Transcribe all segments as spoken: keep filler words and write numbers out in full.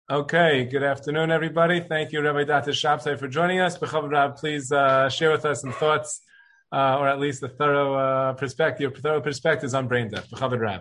Okay, good afternoon, everybody. Thank you, Rabbi Data Shabtai, for joining us. B'chavod Rab, please uh, share with us some thoughts, uh, or at least a thorough uh, perspective, thorough perspectives on brain death. B'chavod Rab.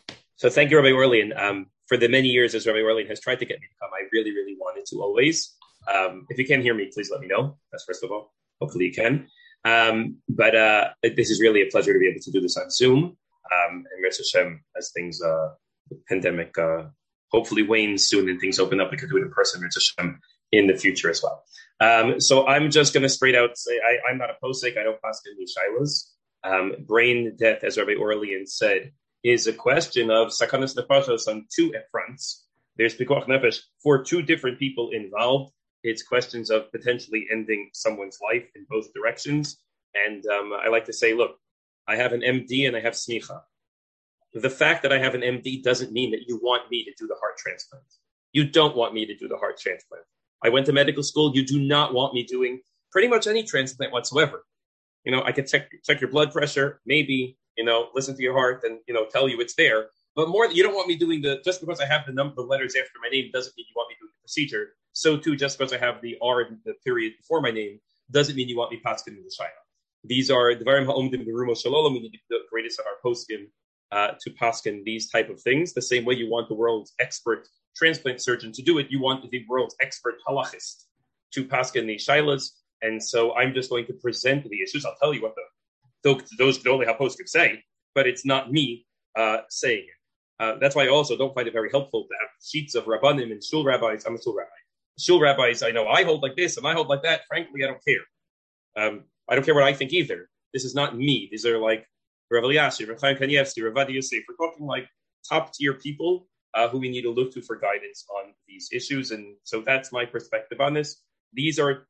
So thank you, Rabbi Orlean. Um, for the many years as Rabbi Orlean has tried to get me to come, I really, really wanted to always. Um, if you can hear me, please let me know. That's first of all. Hopefully you can. Um, but uh, this is really a pleasure to be able to do this on Zoom. Um, and Res Hashem, as things, uh, the pandemic uh, hopefully wanes soon and things open up, we could do it in person, Res Hashem, in the future as well. Um, so I'm just going to straight out say I, I'm not a posek. I don't pass any shilas. Um, brain death, as Rabbi Orlean said, is a question of sakanas nefashos on two fronts. There's pikuach nefesh for two different people involved. It's questions of potentially ending someone's life in both directions. And um, I like to say, look, I have an M D and I have smicha. The fact that I have an M D doesn't mean that you want me to do the heart transplant. You don't want me to do the heart transplant. I went to medical school. You do not want me doing pretty much any transplant whatsoever. You know, I can check check your blood pressure, maybe, you know, listen to your heart and, you know, tell you it's there. But more, you don't want me doing the, just because I have the number, the letters after my name doesn't mean you want me doing the procedure. So too, just because I have the R, the period before my name, doesn't mean you want me paskin in the shayla. These are the Dvarim ha'omdim b'rumo shalom. We need the greatest of our poskim uh, to paskin these type of things. The same way you want the world's expert transplant surgeon to do it, you want the world's expert halachist to paskin these shaylas. And so I'm just going to present the issues. I'll tell you what the those could only have poskim say, but it's not me uh, saying it. Uh, that's why I also don't find it very helpful to have sheets of rabbanim and shul rabbis. I'm a shul rabbi. Shul rabbis, I know I hold like this and I hold like that. Frankly, I don't care. Um, I don't care what I think either. This is not me. These are like Rav Eliyashi, Rav Chaim Kanievsky, Rav Adi Yosef. We're talking like top tier people uh, who we need to look to for guidance on these issues. And so that's my perspective on this. These are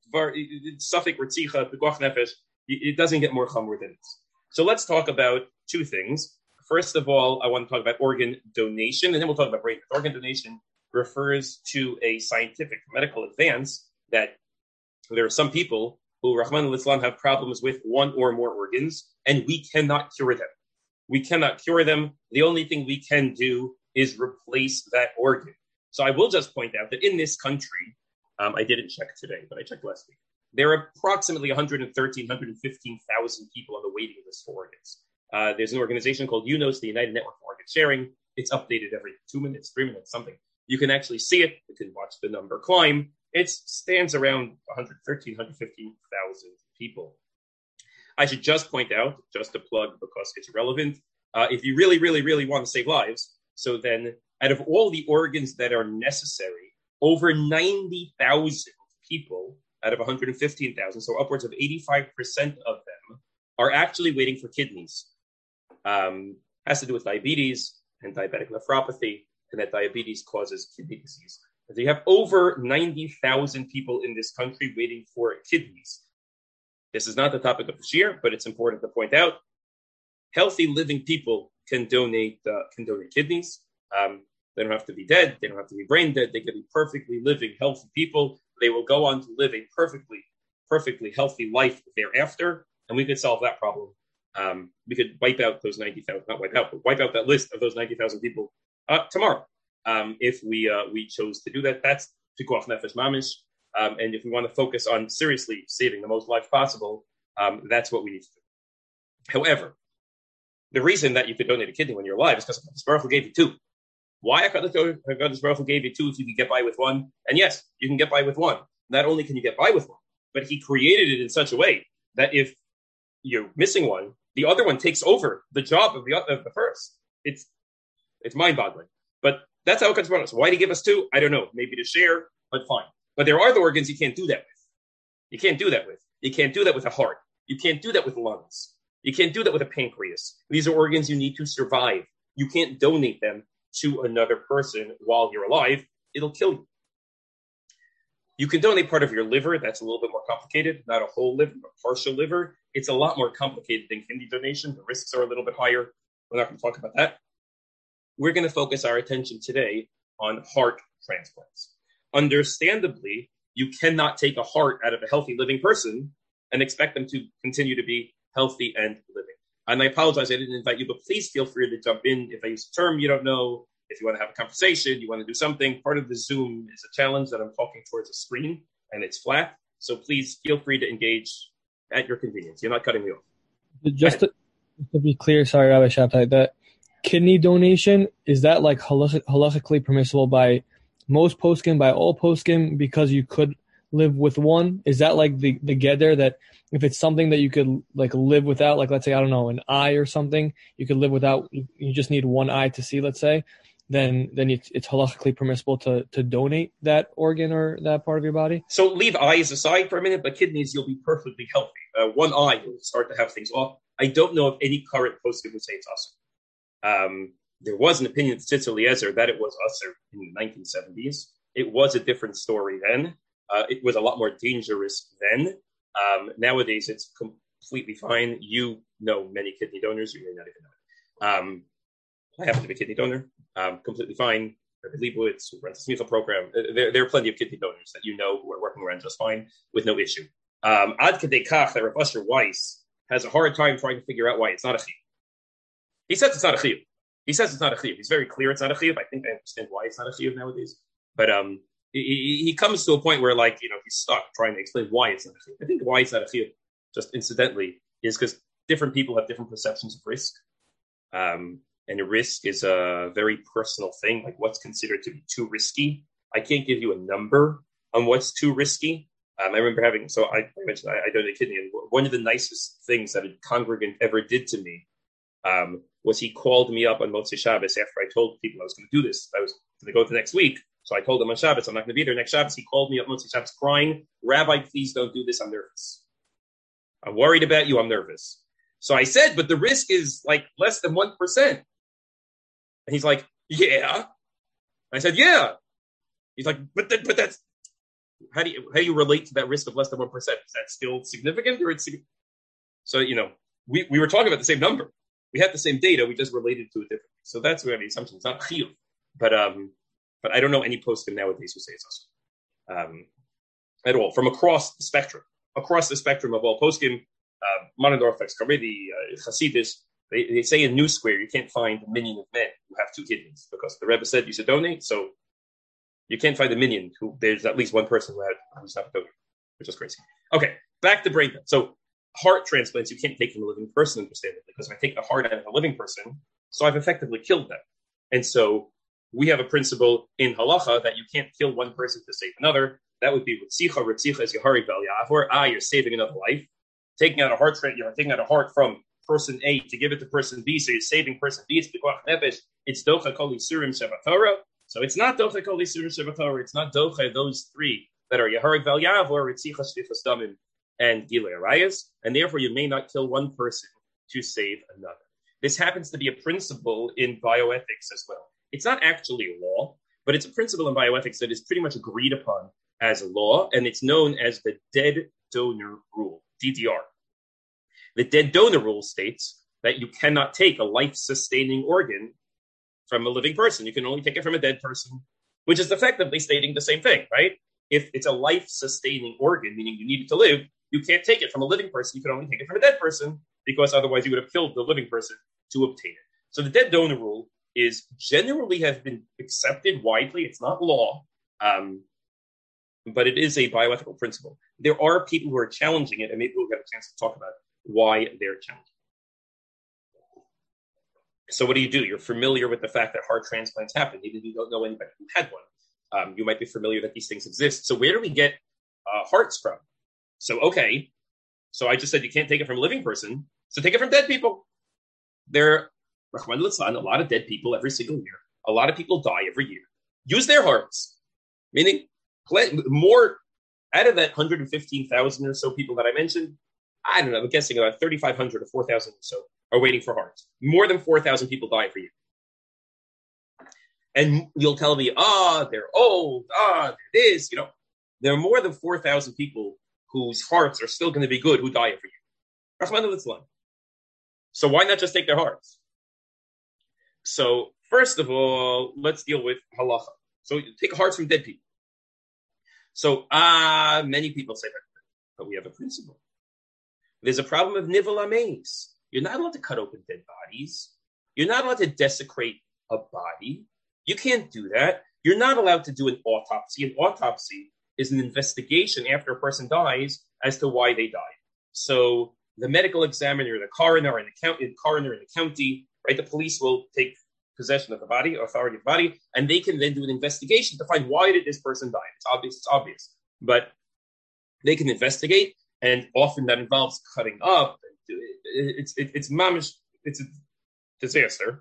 Safik Ritzicha, Pekuach Nefesh. It doesn't get more chamor than this. So let's talk about two things. First of all, I want to talk about organ donation, and then we'll talk about brain death. Organ donation refers to a scientific medical advance that there are some people who, Rahman al-Islam, have problems with one or more organs, and we cannot cure them. We cannot cure them. The only thing we can do is replace that organ. So I will just point out that in this country, um, I didn't check today, but I checked last week, there are approximately one hundred thirteen, one hundred fifteen thousand people on the waiting list for organs. Uh, there's an organization called UNOS, the United Network for Organ Sharing. It's updated every two minutes, three minutes, something. You can actually see it. You can watch the number climb. It stands around one hundred thirteen, one hundred fifteen thousand people. I should just point out, just to plug because it's relevant, uh, if you really, really, really want to save lives, so then out of all the organs that are necessary, over ninety thousand people out of one hundred fifteen thousand, so upwards of eighty-five percent of them, are actually waiting for kidneys. Um, has to do with diabetes and diabetic nephropathy, and that diabetes causes kidney disease. So you have over ninety thousand people in this country waiting for kidneys. This is not the topic of the year, but it's important to point out. Healthy living people can donate uh, can donate kidneys. Um, they don't have to be dead. They don't have to be brain dead. They can be perfectly living, healthy people. They will go on to live a perfectly, perfectly healthy life thereafter, and we could solve that problem. Um, we could wipe out those ninety thousand, not wipe out, but wipe out that list of those ninety thousand people uh, tomorrow. Um, if we uh, we chose to do that, that's Pikuach Nefesh Mamish. Um, and if we want to focus on seriously saving the most lives possible, um, that's what we need to do. However, the reason that you could donate a kidney when you're alive is because HaKadosh Baruch Hu gave you two. Why HaKadosh Baruch Hu gave you two if you could get by with one? And yes, you can get by with one. Not only can you get by with one, but He created it in such a way that if you're missing one, the other one takes over the job of the of the first. It's it's mind-boggling. But that's how it comes about. So why did He give us two? I don't know. Maybe to share, but fine. But there are the organs you can't do that with. You can't do that with. You can't do that with a heart. You can't do that with lungs. You can't do that with a pancreas. These are organs you need to survive. You can't donate them to another person while you're alive. It'll kill you. You can donate part of your liver. That's a little bit more complicated. Not a whole liver, but partial liver. It's a lot more complicated than kidney donation. The risks are a little bit higher. We're not going to talk about that. We're going to focus our attention today on heart transplants. Understandably, you cannot take a heart out of a healthy living person and expect them to continue to be healthy and living. And I apologize, I didn't invite you, but please feel free to jump in. If I use a term you don't know, if you want to have a conversation, you want to do something, part of the Zoom is a challenge that I'm talking towards a screen and it's flat. So please feel free to engage at your convenience. You're not cutting me off. Just to, to be clear, sorry, Rabbi Shabtai, that kidney donation, is that like halach- halachically permissible by most poskim, by all poskim, because you could live with one? Is that like the, the gather that if it's something that you could like live without, like let's say, I don't know, an eye or something, you could live without, you just need one eye to see, let's say, then then it's, it's halachically permissible to, to donate that organ or that part of your body? So leave eyes aside for a minute, but kidneys, you'll be perfectly healthy. Uh, one eye, you'll start to have things off. I don't know of any current poskim who say it's awesome. Um, there was an opinion of Tzitz Eliezer that it was usher in the nineteen seventies. It was a different story then. Uh, it was a lot more dangerous then. Um, nowadays, it's completely fine. You know many kidney donors. You may not even know it. Um, I happen to be a kidney donor. Um, completely fine. Rabbi Leibowitz, who runs the Smicha program. There, there are plenty of kidney donors that you know who are working around just fine with no issue. Um, Ad Kedei Kach, that Rav Usher Weiss has a hard time trying to figure out why it's not a chiyuv. He says it's not a chiyuv. He says it's not a chiyuv. He's very clear it's not a chiyuv. I think I understand why it's not a chiyuv nowadays. But um, he, he comes to a point where, like, you know, he's stuck trying to explain why it's not a chiyuv. I think why it's not a chiyuv, just incidentally, is because different people have different perceptions of risk. Um, and a risk is a very personal thing, like what's considered to be too risky. I can't give you a number on what's too risky. Um, I remember having, so I, I mentioned I, I donated a kidney, and one of the nicest things that a congregant ever did to me um, was he called me up on Motzei Shabbos after I told people I was going to do this. I was going to go to the next week. So I told him on Shabbos, I'm not going to be there next Shabbos. He called me up Motzei Shabbos crying, Rabbi, please don't do this. I'm nervous. I'm worried about you. I'm nervous. So I said, but the risk is like less than one percent. And he's like, yeah. I said, yeah. He's like, but that, but that's, how do you how do you relate to that risk of less than one percent? Is that still significant, or it's so? You know, we, we were talking about the same number. We had the same data. We just related to it differently. So that's where the assumption is not chiyuv, but um, but I don't know any poskim nowadays who say it's awesome um, at all from across the spectrum, across the spectrum of all poskim. Uh, Modern Orthodox, Haredi, uh, Hasidus. They, they say in New Square you can't find a minion of men who have two kidneys because the Rebbe said you should donate. So you can't find a minion who there's at least one person who had who's not a donor, which is crazy. Okay, back to brain death. So heart transplants you can't take from a living person, understandably, because if I take the heart out of a living person, so I've effectively killed them. And so we have a principle in halacha that you can't kill one person to save another. That would be ritzicha. Ritzicha is yahari bel yavor. Ah, you're saving another life. Taking out a heart, you're taking out a heart from person A to give it to person B, so you're saving person B. It's b'koach nefesh. It's docha kol isurim shevatorah. So it's not docha kol isurim shevatorah. It's not docha those three that are yaharig val yavor, ritzicha shvichas damim, and gilei arayas, and therefore you may not kill one person to save another. This happens to be a principle in bioethics as well. It's not actually a law, but it's a principle in bioethics that is pretty much agreed upon as a law, and it's known as the dead donor rule, D D R. The dead donor rule states that you cannot take a life-sustaining organ from a living person. You can only take it from a dead person, which is effectively stating the same thing, right? If it's a life-sustaining organ, meaning you need it to live, you can't take it from a living person. You can only take it from a dead person because otherwise you would have killed the living person to obtain it. So the dead donor rule is generally has been accepted widely. It's not law, um, but it is a bioethical principle. There are people who are challenging it, and maybe we'll get a chance to talk about why they're challenging. So what do you do? You're familiar with the fact that heart transplants happen. Even if you don't know anybody who had one. Um, you might be familiar that these things exist. So where do we get uh, hearts from? So, okay. So I just said you can't take it from a living person. So take it from dead people. There are a lot of dead people every single year. A lot of people die every year. Use their hearts. Meaning more out of that one hundred fifteen thousand or so people that I mentioned, I don't know, I'm guessing about thirty-five hundred or four thousand or so are waiting for hearts. More than four thousand people die every year. And you'll tell me, ah, oh, they're old, ah, oh, it is, you know. There are more than four thousand people whose hearts are still going to be good who die every year. So why not just take their hearts? So first of all, let's deal with halacha. So you take hearts from dead people. So ah, uh, many people say that, but we have a principle. There's a problem of nivel ames. You're not allowed to cut open dead bodies. You're not allowed to desecrate a body. You can't do that. You're not allowed to do an autopsy. An autopsy is an investigation after a person dies as to why they died. So the medical examiner, the coroner, and the county, coroner in the county, right? The police will take possession of the body, authority of the body, and they can then do an investigation to find why did this person die. It's obvious. It's obvious, but they can investigate, and often that involves cutting up. It's it's it's mamish. It's a disaster.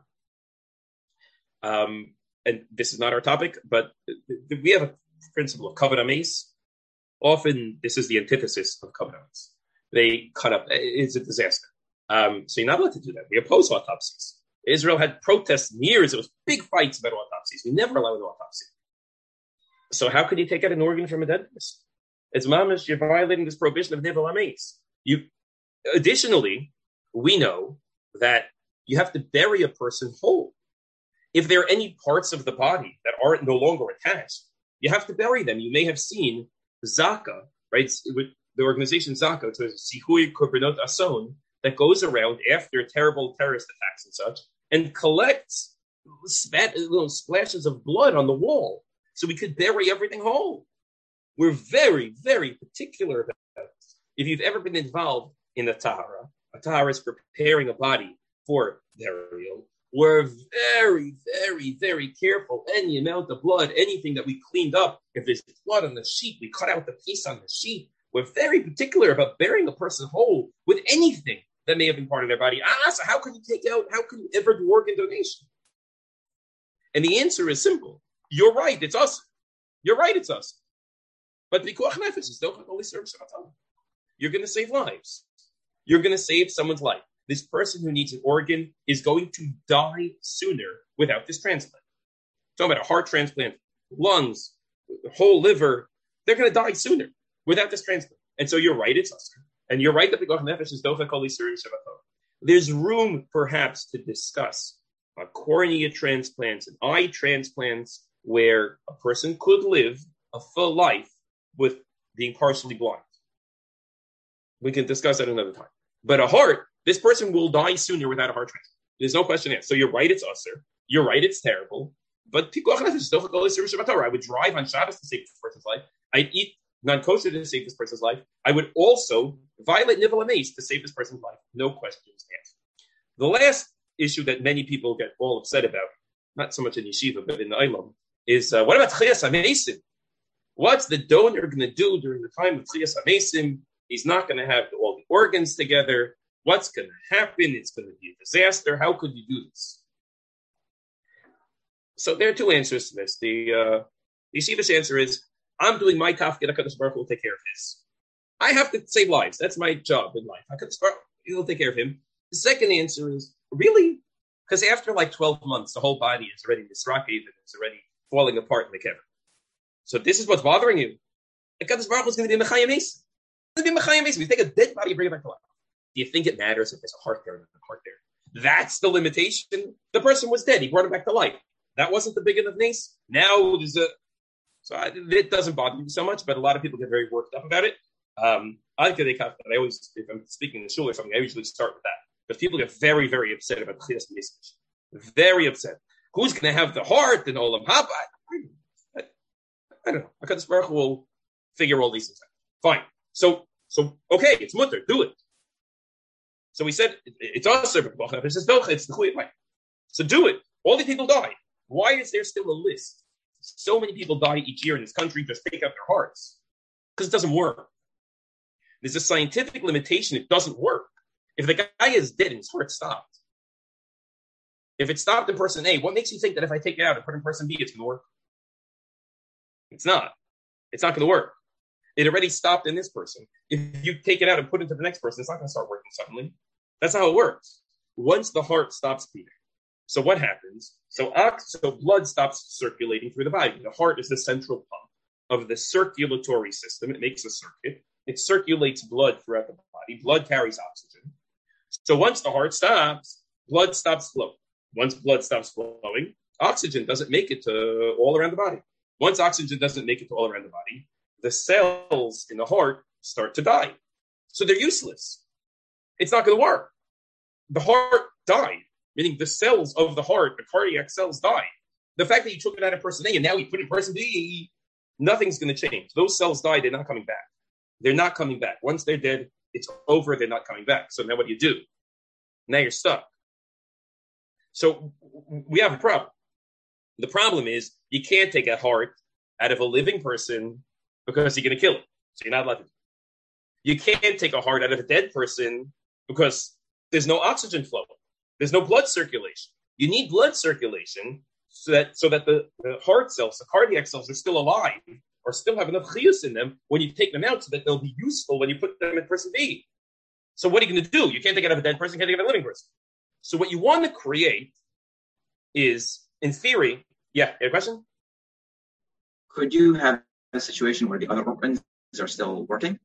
Um, and this is not our topic, but we have a principle of kavod hameis. Often, this is the antithesis of kavod hameis. They cut up. It's a disaster. Um, so you're not allowed to do that. We oppose autopsies. Israel had protests in years. It was big fights about autopsies. We never allowed an autopsy. So how could you take out an organ from a dead person? It's mamish. You're violating this prohibition of nivul hameis. You. Additionally, we know that you have to bury a person whole. If there are any parts of the body that aren't no longer attached, you have to bury them. You may have seen Zaka, right? With the organization Zaka, to Sihui Korbanot Ason, that goes around after terrible terrorist attacks and such, and collects spat, little splashes of blood on the wall, so we could bury everything whole. We're very, very particular about this. If you've ever been involved in a tahara, a tahara is preparing a body for burial. We're very, very, very careful. Any amount of blood, anything that we cleaned up, if there's blood on the sheet, we cut out the piece on the sheet. We're very particular about burying a person whole with anything that may have been part of their body. Ah, so how can you take out, how can you ever do organ donation? And the answer is simple. You're right, it's us. You're right, it's us. But pikuach nefesh is still only serves Shabbat. You're going to save lives. You're going to save someone's life. This person who needs an organ is going to die sooner without this transplant. Talking about a heart transplant, lungs, whole liver, they're going to die sooner without this transplant. And so you're right, it's us. And you're right that pikuach nefesh is dofa kol yisurim Shabbat. There's room, perhaps, to discuss uh, cornea transplants and eye transplants where a person could live a full life with being partially blind. We can discuss that another time. But a heart, this person will die sooner without a heart transplant. There's no question there. So you're right, it's usher. You're right, it's terrible. But pikuach nefesh is dofa kol yisurim Shabbat Torah. I would drive on Shabbos to save this person's life. I'd eat non-kosher to save this person's life. I would also violate nivul hameis to save this person's life. No questions asked. The last issue that many people get all upset about, not so much in yeshiva, but in the Olam, is uh, what about Tchias HaMeisim? What's the donor going to do during the time of Tchias HaMeisim? He's not going to have all the organs together. What's going to happen? It's going to be a disaster. How could you do this? So there are two answers to this. The uh, yeshiva's answer is, I'm doing my tafkid, HaKadosh Baruch Hu will take care of his. I have to save lives. That's my job in life. HaKadosh Baruch Hu will take care of him. The second answer is, really? Because after like twelve months, the whole body is already misrakev and it's already falling apart in the kever. So this is what's bothering you. HaKadosh Baruch Hu is going to be mechayim mesim. It's going to be mechayim mesim. You take a dead body, bring it back to life. Do you think it matters if there's a heart there or not a heart there? That's the limitation. The person was dead. He brought him back to life. That wasn't the big enough nace. Now there's a... So I, it doesn't bother me so much, but a lot of people get very worked up about it. Um, I always, if I'm speaking in shul or something, I usually start with that. But people get very, very upset about Tchias HaMeisim. Very upset. Who's going to have the heart and Olam Haba? I, I, I don't know. HaKadosh Baruch Hu will figure all these things out. Fine. So, so okay, it's mutter. Do it. So we said it, it's also it's it's the Chuy. So do it. All these people die. Why is there still a list? So many people die each year in this country, just take out their hearts. Because it doesn't work. There's a scientific limitation. It doesn't work. If the guy is dead and his heart stopped, if it stopped in person A, what makes you think that if I take it out and put it in person B, it's going to work? It's not. It's not going to work. It already stopped in this person. If you take it out and put it into the next person, it's not going to start working suddenly. That's not how it works. Once the heart stops beating. So what happens? So, so blood stops circulating through the body. The heart is the central pump of the circulatory system. It makes a circuit. It circulates blood throughout the body. Blood carries oxygen. So once the heart stops, blood stops flowing. Once blood stops flowing, oxygen doesn't make it to all around the body. Once oxygen doesn't make it to all around the body, the cells in the heart start to die. So they're useless. It's not going to work. The heart died. Meaning the cells of the heart, the cardiac cells died. the fact that you took it out of person A and now you put it in person B, nothing's going to change. Those cells die, they're not coming back. They're not coming back. Once they're dead, it's over, they're not coming back. So now what do you do? Now you're stuck. So we have a problem. The problem is you can't take a heart out of a living person because you're going to kill it. So you're not allowed to. You can't take a heart out of a dead person because there's no oxygen flow. There's no blood circulation. You need blood circulation so that so that the, the heart cells, the cardiac cells are still alive or still have enough chiyus in them when you take them out so that they'll be useful when you put them in person B. So what are you going to do? You can't take it out of a dead person, you can't take it out of a living person. So what you want to create is, in theory, yeah, you have a question? Could you have a situation where the other organs are still working?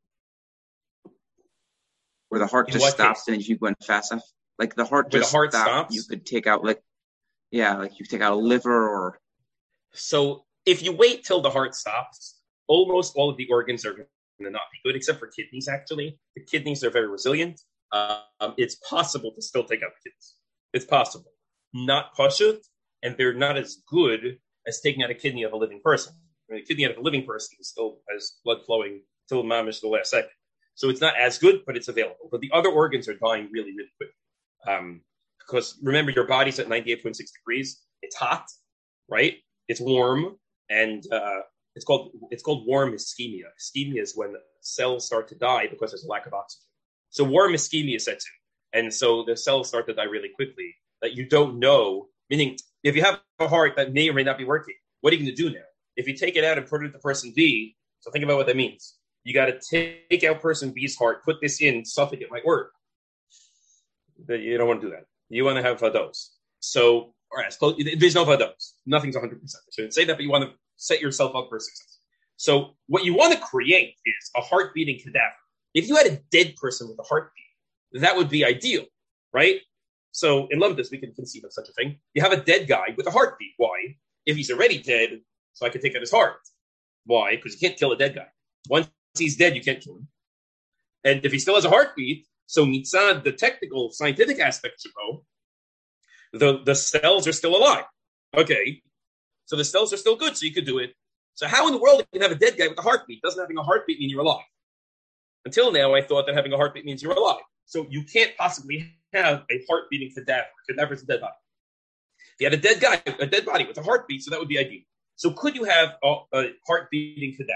Where the heart In just what stops case? and you went fast enough? Like the heart Where just the heart stopped, stops? you could take out like, yeah, like you take out a liver or... So if you wait till the heart stops, almost all of the organs are going to not be good, except for kidneys, actually. The kidneys are very resilient. Um, it's possible to still take out the kidneys. It's possible. Not pashut, and they're not as good as taking out a kidney of a living person. I mean, a kidney out of a living person still has blood flowing till mamish the last second. So it's not as good, but it's available. But the other organs are dying really, really quick. Um, because remember, your body's at ninety-eight point six degrees. It's hot, right? It's warm, and uh, it's called it's called warm ischemia. Ischemia is when cells start to die because there's a lack of oxygen. So warm ischemia sets in, and so the cells start to die really quickly. That you don't know. Meaning, if you have a heart that may or may not be working, what are you going to do now? If you take it out and put it into person B, so think about what that means. You got to take out person B's heart, put this in, suffix, it might work. You don't want to do that. You want to have vados. So, all right, close, there's no vados. Nothing's one hundred percent. I shouldn't say that, but you want to set yourself up for success. So what you want to create is a heart-beating cadaver. If you had a dead person with a heartbeat, that would be ideal, right? So in Lumdus, we can conceive of such a thing. You have a dead guy with a heartbeat. Why? If he's already dead, so I can take out his heart. Why? Because you can't kill a dead guy. Once he's dead, you can't kill him. And if he still has a heartbeat, so mitzad, the technical, scientific aspect should go, the, the cells are still alive. Okay. So the cells are still good, so you could do it. So how in the world you can have a dead guy with a heartbeat? Doesn't having a heartbeat mean you're alive? Until now, I thought that having a heartbeat means you're alive. So you can't possibly have a heart-beating cadaver. Cadaver's a dead body. If you had a dead guy, a dead body with a heartbeat, so that would be ideal. So could you have a, a heart-beating cadaver?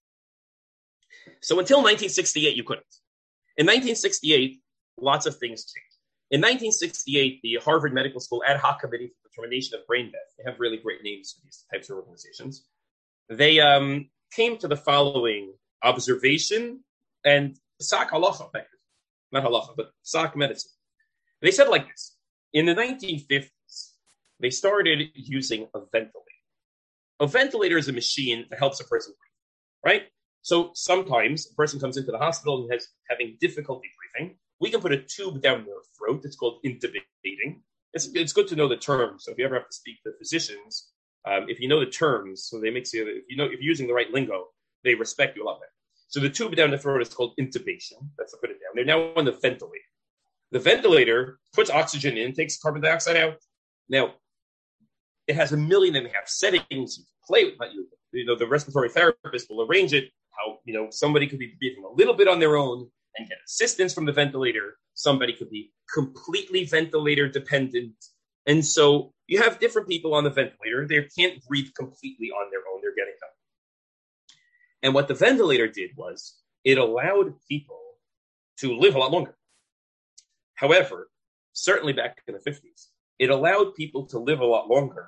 So until nineteen sixty-eight, you couldn't. In nineteen sixty-eight, lots of things changed. In nineteen sixty-eight, the Harvard Medical School Ad Hoc Committee for the Termination of Brain Death, they have really great names for these types of organizations, they um, came to the following observation and Sak halacha, not halacha, but Sak medicine. They said like this: in the nineteen fifties, they started using a ventilator. A ventilator is a machine that helps a person breathe, right? So sometimes a person comes into the hospital and has having difficulty breathing. We can put a tube down their throat. It's called intubating. It's, it's good to know the terms. So if you ever have to speak to physicians, um, if you know the terms, so they make you, if you know, if you're using the right lingo, they respect you a lot better. So the tube down the throat is called intubation. That's to put it down. They're now on the ventilator. The ventilator puts oxygen in, takes carbon dioxide out. Now, it has a million and a half settings you can play with. You, you know, the respiratory therapist will arrange it. How, you know, somebody could be breathing a little bit on their own and get assistance from the ventilator. Somebody could be completely ventilator dependent. And so you have different people on the ventilator. They can't breathe completely on their own. They're getting help. And what the ventilator did was it allowed people to live a lot longer. However, certainly back in the fifties, it allowed people to live a lot longer,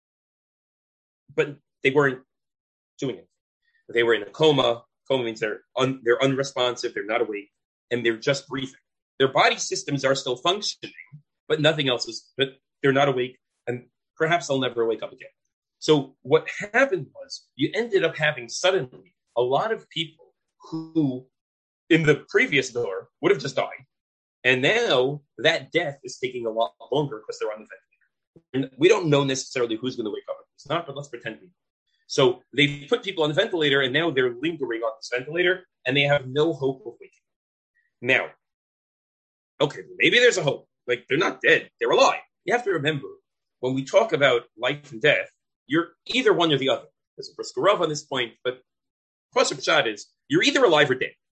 but they weren't doing it. They were in a coma. Coma means they're un, they're unresponsive, they're not awake, and they're just breathing. Their body systems are still functioning, but nothing else is, but they're not awake, and perhaps they'll never wake up again. So what happened was you ended up having suddenly a lot of people who, in the previous door, would have just died. And now that death is taking a lot longer because they're on the ventilator. And we don't know necessarily who's going to wake up. It's not, but let's pretend people. So they put people on the ventilator, and now they're lingering on this ventilator, and they have no hope of waking. Now, okay, maybe there's a hope. Like, they're not dead. They're alive. You have to remember, when we talk about life and death, you're either one or the other. There's a brisker Rav on this point, but Pasuk Pshat is you're either alive or dead.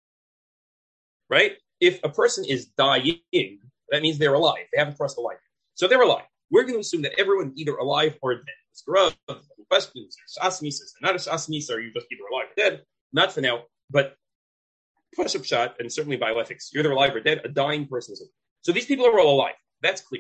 Right? If a person is dying, that means they're alive. They haven't crossed the line. So they're alive. We're going to assume that everyone's either alive or dead. Brisker Rav, questions, there's Asmis, not a Asmis, or you just either alive or dead. Not for now, but Pasuk Pshat, and certainly bioethics, you're either alive or dead, a dying person is alive. So these people are all alive. That's clear.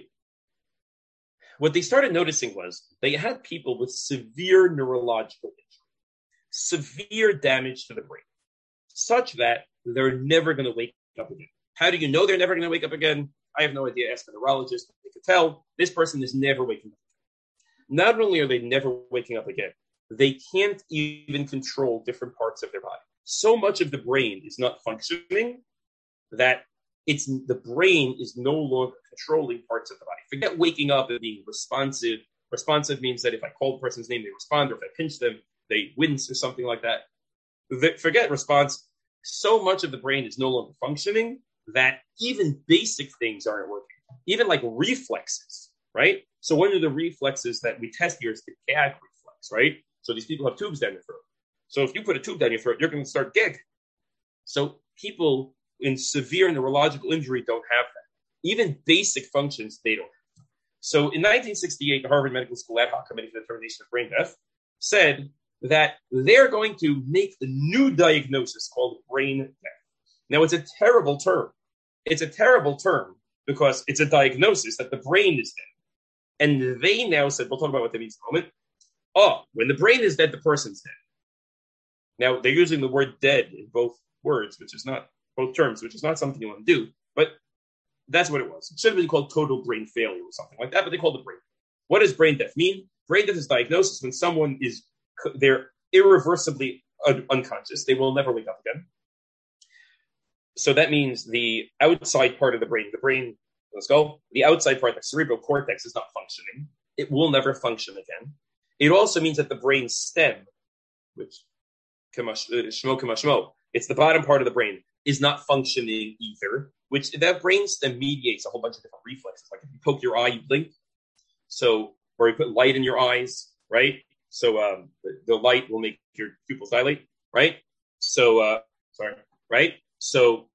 What they started noticing was they had people with severe neurological injury, severe damage to the brain, such that they're never going to wake up again. How do you know they're never going to wake up again? I have no idea. Ask a neurologist. They could tell this person is never waking up again. Not only are they never waking up again, they can't even control different parts of their body. So much of the brain is not functioning that it's the brain is no longer controlling parts of the body. Forget waking up and being responsive. Responsive means that if I call the person's name, they respond, or if I pinch them, they wince or something like that. The, forget response. So much of the brain is no longer functioning that even basic things aren't working. Even like reflexes, right? So one of the reflexes that we test here is the gag reflex, right? So these people have tubes down your throat. So if you put a tube down your throat, you're going to start gagging. So people in severe neurological injury don't have that. Even basic functions, they don't have. So in nineteen sixty-eight, the Harvard Medical School Ad Hoc Committee for the Determination of Brain Death said that they're going to make a new diagnosis called brain death. Now, it's a terrible term. It's a terrible term because it's a diagnosis that the brain is dead. And they now said, we'll talk about what that means in a moment. Oh, when the brain is dead, the person's dead. Now, they're using the word dead in both words, which is not, both terms, which is not something you want to do, but that's what it was. It should have been called total brain failure or something like that, but they called it brain. What does brain death mean? Brain death is diagnosis when someone is, they're irreversibly un- unconscious. They will never wake up again. So that means the outside part of the brain, the brain, let's go, the outside part, the cerebral cortex is not functioning. It will never function again. It also means that the brain stem, which shmo kamashmo, it's the bottom part of the brain, is not functioning either, which that brain stem mediates a whole bunch of different reflexes. Like if you poke your eye, you blink. So, or you put light in your eyes, right? So um, the, the light will make your pupils dilate, right? So, uh, sorry, right? So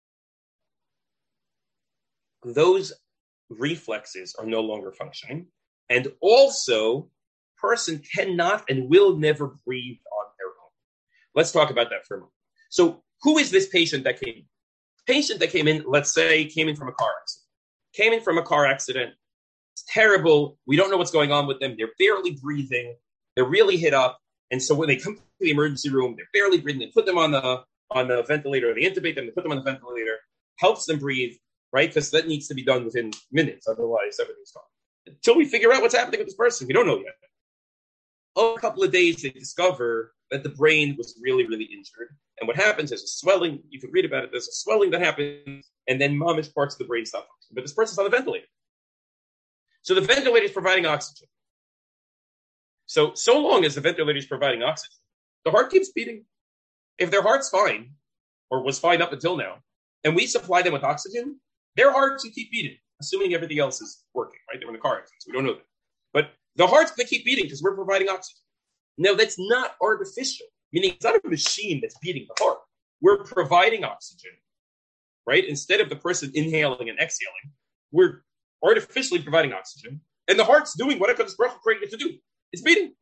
those reflexes are no longer functioning. And also, person cannot and will never breathe on their own. Let's talk about that for a moment. So who is this patient that came in? Patient that came in, let's say, came in from a car accident. Came in from a car accident. It's terrible. We don't know what's going on with them. They're barely breathing. They're really hit up. And so when they come to the emergency room, they're barely breathing. They put them on the on the ventilator. They intubate them. They put them on the ventilator. Helps them breathe, right? Because that needs to be done within minutes. Otherwise, everything's gone. Until we figure out what's happening with this person, we don't know yet. Over a couple of days, they discover that the brain was really, really injured. And what happens is a swelling. You can read about it. There's a swelling that happens, and then momish parts of the brain stop functioning. But this person's on the ventilator. So the ventilator is providing oxygen. So, so long as the ventilator is providing oxygen, the heart keeps beating. If their heart's fine, or was fine up until now, and we supply them with oxygen, their hearts will keep beating, assuming everything else is working, right? They're in a car accident, so we don't know that. But the heart's going to keep beating because we're providing oxygen. Now, that's not artificial, meaning it's not a machine that's beating the heart. We're providing oxygen, right? Instead of the person inhaling and exhaling, we're artificially providing oxygen, and the heart's doing what HaKadosh Baruch Hu created it to do. It's beating.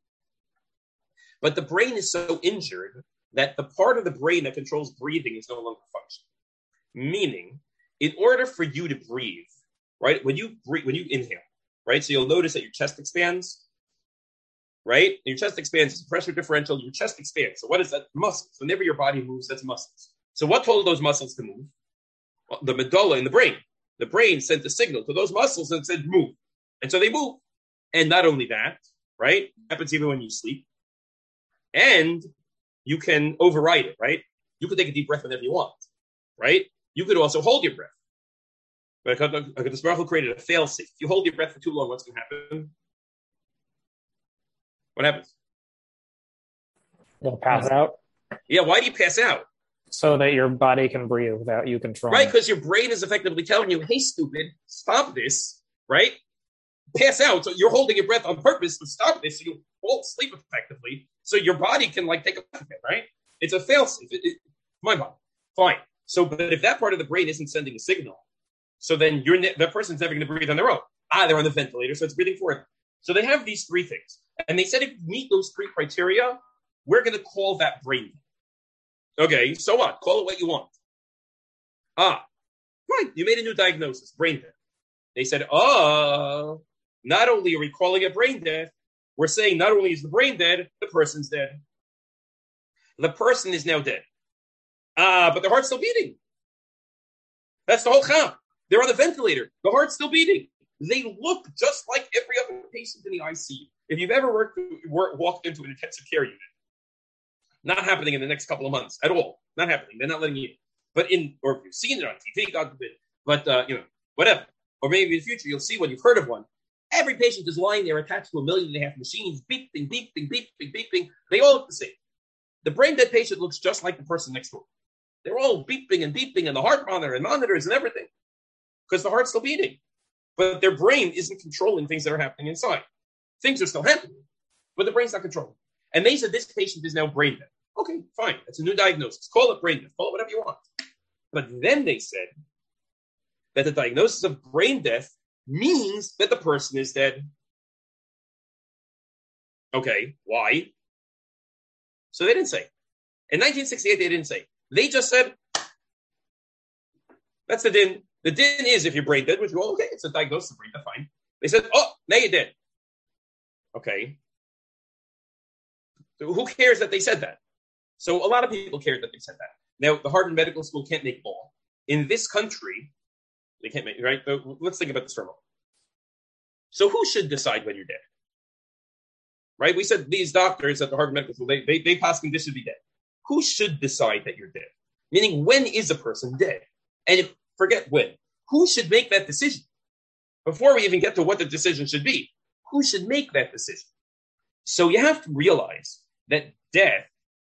But the brain is so injured that the part of the brain that controls breathing is no longer functioning. Meaning, in order for you to breathe, right, when you breathe, when you inhale, right, so you'll notice that your chest expands, right? And your chest expands, it's a pressure differential, your chest expands. So what is that? Muscles. Whenever your body moves, that's muscles. So what told those muscles to move? Well, the medulla in the brain. The brain sent a signal to those muscles and said, move. And so they move. And not only that, right? It happens even when you sleep. And you can override it, right? You can take a deep breath whenever you want, right? You could also hold your breath. But HaKadosh Baruch Hu created a fail-safe. If you hold your breath for too long, what's going to happen? What happens? You'll pass out. Yeah, why do you pass out? So that your body can breathe without you controlling. Right, because your brain is effectively telling you, hey, stupid, stop this, right? pass out. So you're holding your breath on purpose to stop this, so you won't sleep effectively. So your body can like take a breath, right? It's a fail-safe. It, it, my body. Fine. So, but if that part of the brain isn't sending a signal, so then you're ne- the person's never going to breathe on their own. Ah, they're on the ventilator, so it's breathing for them. So they have these three things. And they said if you meet those three criteria, we're going to call that brain death. Okay, so what? Call it what you want. Ah, right. You made a new diagnosis, brain death. They said, oh, not only are we calling it brain death, we're saying not only is the brain dead, the person's dead. The person is now dead. Ah, but their heart's still beating. That's the whole chap. They're on the ventilator. The heart's still beating. They look just like every other patient in the I C U. If you've ever worked, worked, walked into an intensive care unit, not happening in the next couple of months at all. Not happening. They're not letting you. But in, or if you've seen it on T V, God forbid. But, uh, you know, whatever. Or maybe in the future, you'll see when you've heard of one. Every patient is lying there attached to a million and a half machines, beeping, beeping, beeping, beeping. They all look the same. The brain dead patient looks just like the person next door. They're all beeping and beeping and the heart monitor and monitors and everything because the heart's still beating. But their brain isn't controlling things that are happening inside. Things are still happening, but the brain's not controlling. And they said this patient is now brain dead. Okay, fine. That's a new diagnosis. Call it brain death. Call it whatever you want. But then they said that the diagnosis of brain death means that the person is dead. Okay, why? So they didn't say. In nineteen sixty-eight, they didn't say. They just said, that's the din. The din is if you're brain dead, which, well, okay, it's a diagnosis of brain death, fine. They said, oh, now you're dead. Okay. So who cares that they said that? So a lot of people cared that they said that. Now, the Harvard Medical School can't make law. In this country, they can't make, right? Let's think about this for a moment. So who should decide when you're dead? Right? We said these doctors at the Harvard Medical School, they, they, they pass this should be dead. Who should decide that you're dead? Meaning, when is a person dead? And if, forget when. Who should make that decision? Before we even get to what the decision should be, who should make that decision? So you have to realize that death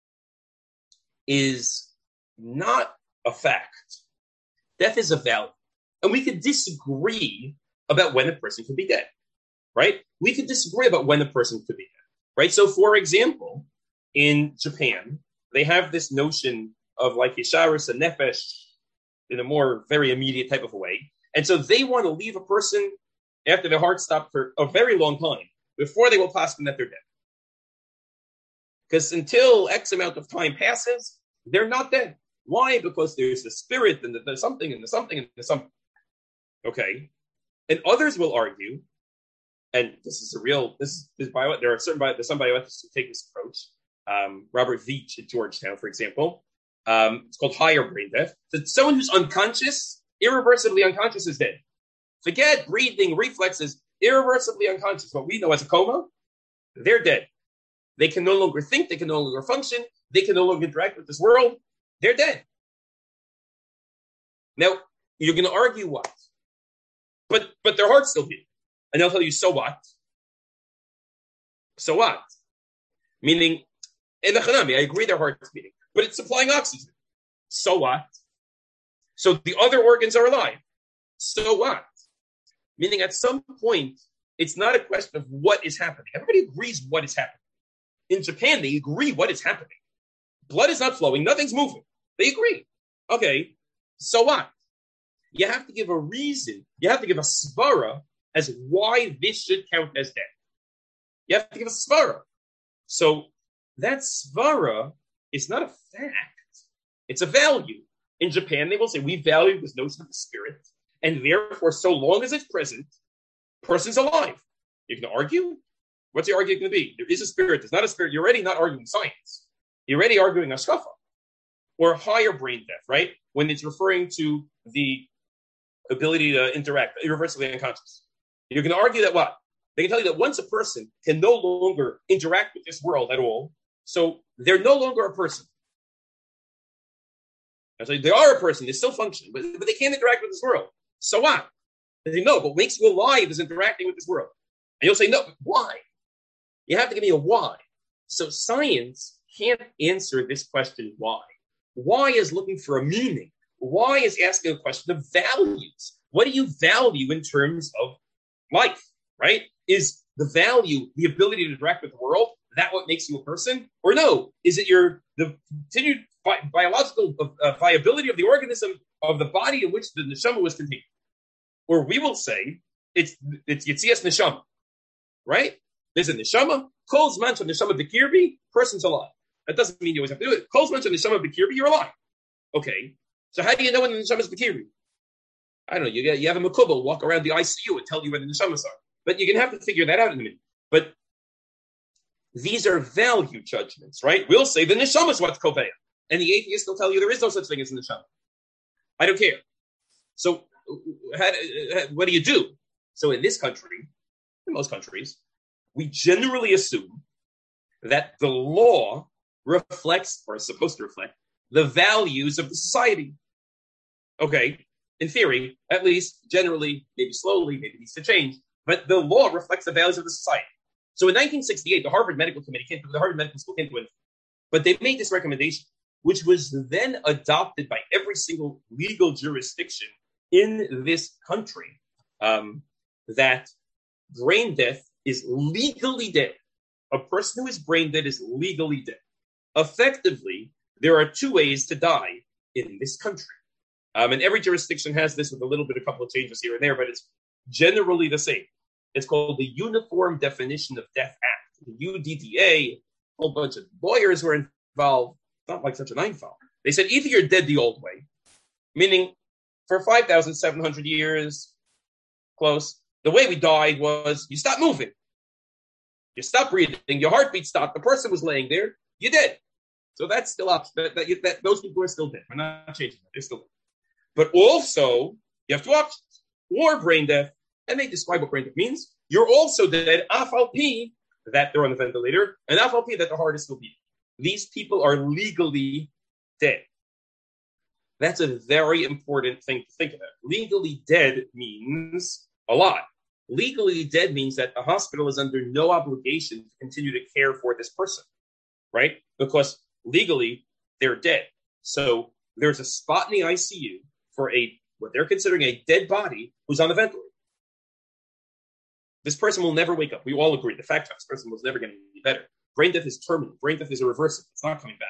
is not a fact. Death is a value. And we could disagree about when a person could be dead, right? We could disagree about when a person could be dead, right? So, for example, in Japan, they have this notion of like Yesharus and Nefesh in a more very immediate type of a way. And so they want to leave a person after their heart stopped for a very long time before they will pass them that they're dead. Because until X amount of time passes, they're not dead. Why? Because there's the spirit and there's something and there's something and there's something. Okay. And others will argue, and this is a real, this is bio, there are certain, bio, there's some bioethicists who take this approach. Um, Robert Veitch at Georgetown, for example. Um, it's called higher brain death. So someone who's unconscious, irreversibly unconscious, is dead. Forget breathing, reflexes, irreversibly unconscious. What we know as a coma, they're dead. They can no longer think, they can no longer function, they can no longer interact with this world. They're dead. Now, you're going to argue what? But but their heart's still beating. And they'll tell you, so what? So what? Meaning, in the Hanami, I agree their heart's beating, but it's supplying oxygen. So what? So the other organs are alive. So what? Meaning at some point, it's not a question of what is happening. Everybody agrees what is happening. In Japan, they agree what is happening. Blood is not flowing. Nothing's moving. They agree. Okay, so what? You have to give a reason. You have to give a svara as why this should count as death. You have to give a svara. So that svara is not a fact. It's a value. In Japan, they will say, we value this notion of the spirit, and therefore, so long as it's present, person's alive. You can argue. What's the argument going to be? There is a spirit. There's not a spirit. You're already not arguing science. You're already arguing ashkafa or higher brain death, right? When it's referring to the ability to interact, irreversibly unconscious. You're going to argue that what? They can tell you that once a person can no longer interact with this world at all, so they're no longer a person. So they are a person, they still function, but, but they can't interact with this world. So what? They say, no, but what makes you alive is interacting with this world. And you'll say, no, why? You have to give me a why. So science can't answer this question, why. Why is looking for a meaning. Why is asking a question of values. What do you value in terms of life? right? Is the value, the ability to interact with the world, that what makes you a person? Or no, is it your the continued bi- biological uh, viability of the organism, of the body in which the neshama was contained? Or we will say, it's it's Yetzias Neshama, right? There's a Neshama, Kol's mancha Neshama B'kirbi, person's alive. That doesn't mean you always have to do it. Kol's mancha Neshama B'kirbi, you're alive. Okay, so how do you know when the Neshama is B'kirbi? I don't know, you, get, you have a Makubal walk around the I C U and tell you where the Neshamas are. But you're going to have to figure that out in a minute. But these are value judgments, right? We'll say the Neshama is what's Koveya. And the atheist will tell you there is no such thing as a Neshama. I don't care. So how, what do you do? So in this country, in most countries, we generally assume that the law reflects, or is supposed to reflect, the values of the society. Okay, in theory, at least, generally, maybe slowly, maybe it needs to change, but the law reflects the values of the society. So in nineteen sixty-eight, the Harvard Medical Committee came to, the Harvard Medical School came to it, but they made this recommendation, which was then adopted by every single legal jurisdiction in this country, um, that brain death is legally dead. A person who is brain dead is legally dead. Effectively, there are two ways to die in this country. Um, and every jurisdiction has this with a little bit, a couple of changes here and there, but it's generally the same. It's called the Uniform Definition of Death Act, the U D D A. A whole bunch of lawyers were involved, not like such a nine file. They said either you're dead the old way, meaning for five thousand seven hundred years, close, the way we died was you stop moving. You stop breathing, your heartbeat stopped, the person was laying there, you're dead. So that's still up. That, that, that, those people are still dead. We're not changing that. They're still dead. But also, you have two options. Or brain death, and they describe what brain death means. You're also dead, afal pi, that they're on the ventilator, and afal pi, that the heart is still beating. These people are legally dead. That's a very important thing to think about. Legally dead means a lot. Legally dead means that the hospital is under no obligation to continue to care for this person, right? Because legally, they're dead. So there's a spot in the I C U for a what they're considering a dead body who's on the ventilator. This person will never wake up. We all agree. The fact that this person was never going to be better. Brain death is terminal. Brain death is irreversible. It's not coming back.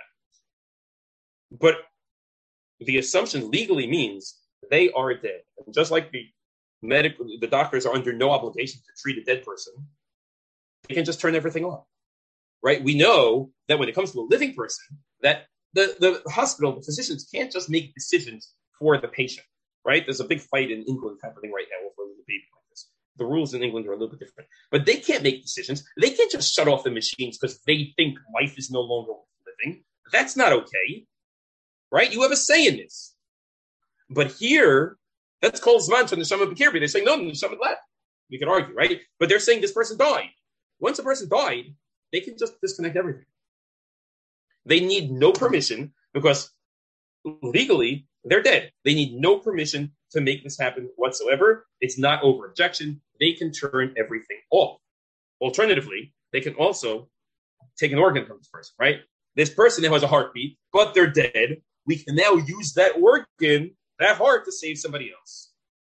But the assumption legally means they are dead. And just like the medical, the doctors are under no obligation to treat a dead person, they can just turn everything off. Right? We know that when it comes to a living person, that the, the hospital, the physicians can't just make decisions for the patient. Right? There's a big fight in England happening right now over a little baby like this. The rules in England are a little bit different. But they can't make decisions. They can't just shut off the machines because they think life is no longer worth living. That's not okay. Right? You have a say in this. But here, that's called Zman from the Neshama B'kirbi. They're saying, no, the Neshama left. We can argue, right? But they're saying this person died. Once a person died, they can just disconnect everything. They need no permission because legally, they're dead. They need no permission to make this happen whatsoever. It's not over objection. They can turn everything off. Alternatively, they can also take an organ from this person, right? This person now has a heartbeat, but they're dead. We can now use that organ, that heart, to save somebody else.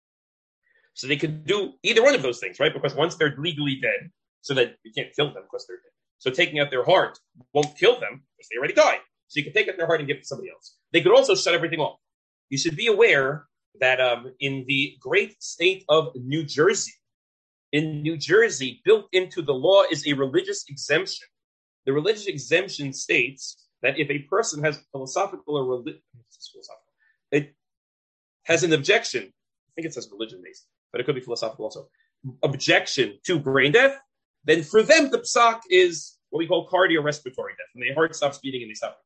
So they can do either one of those things, right? Because once they're legally dead, so that you can't kill them because they're dead. So taking out their heart won't kill them because they already died. So you can take out their heart and give it to somebody else. They could also shut everything off. You should be aware that um, in the great state of New Jersey, in New Jersey, built into the law is a religious exemption. The religious exemption states that if a person has philosophical or religious, it has an objection, I think it says religion-based, but it could be philosophical also, objection to brain death, then for them the psak is what we call cardiorespiratory death, when the heart stops beating and they stop.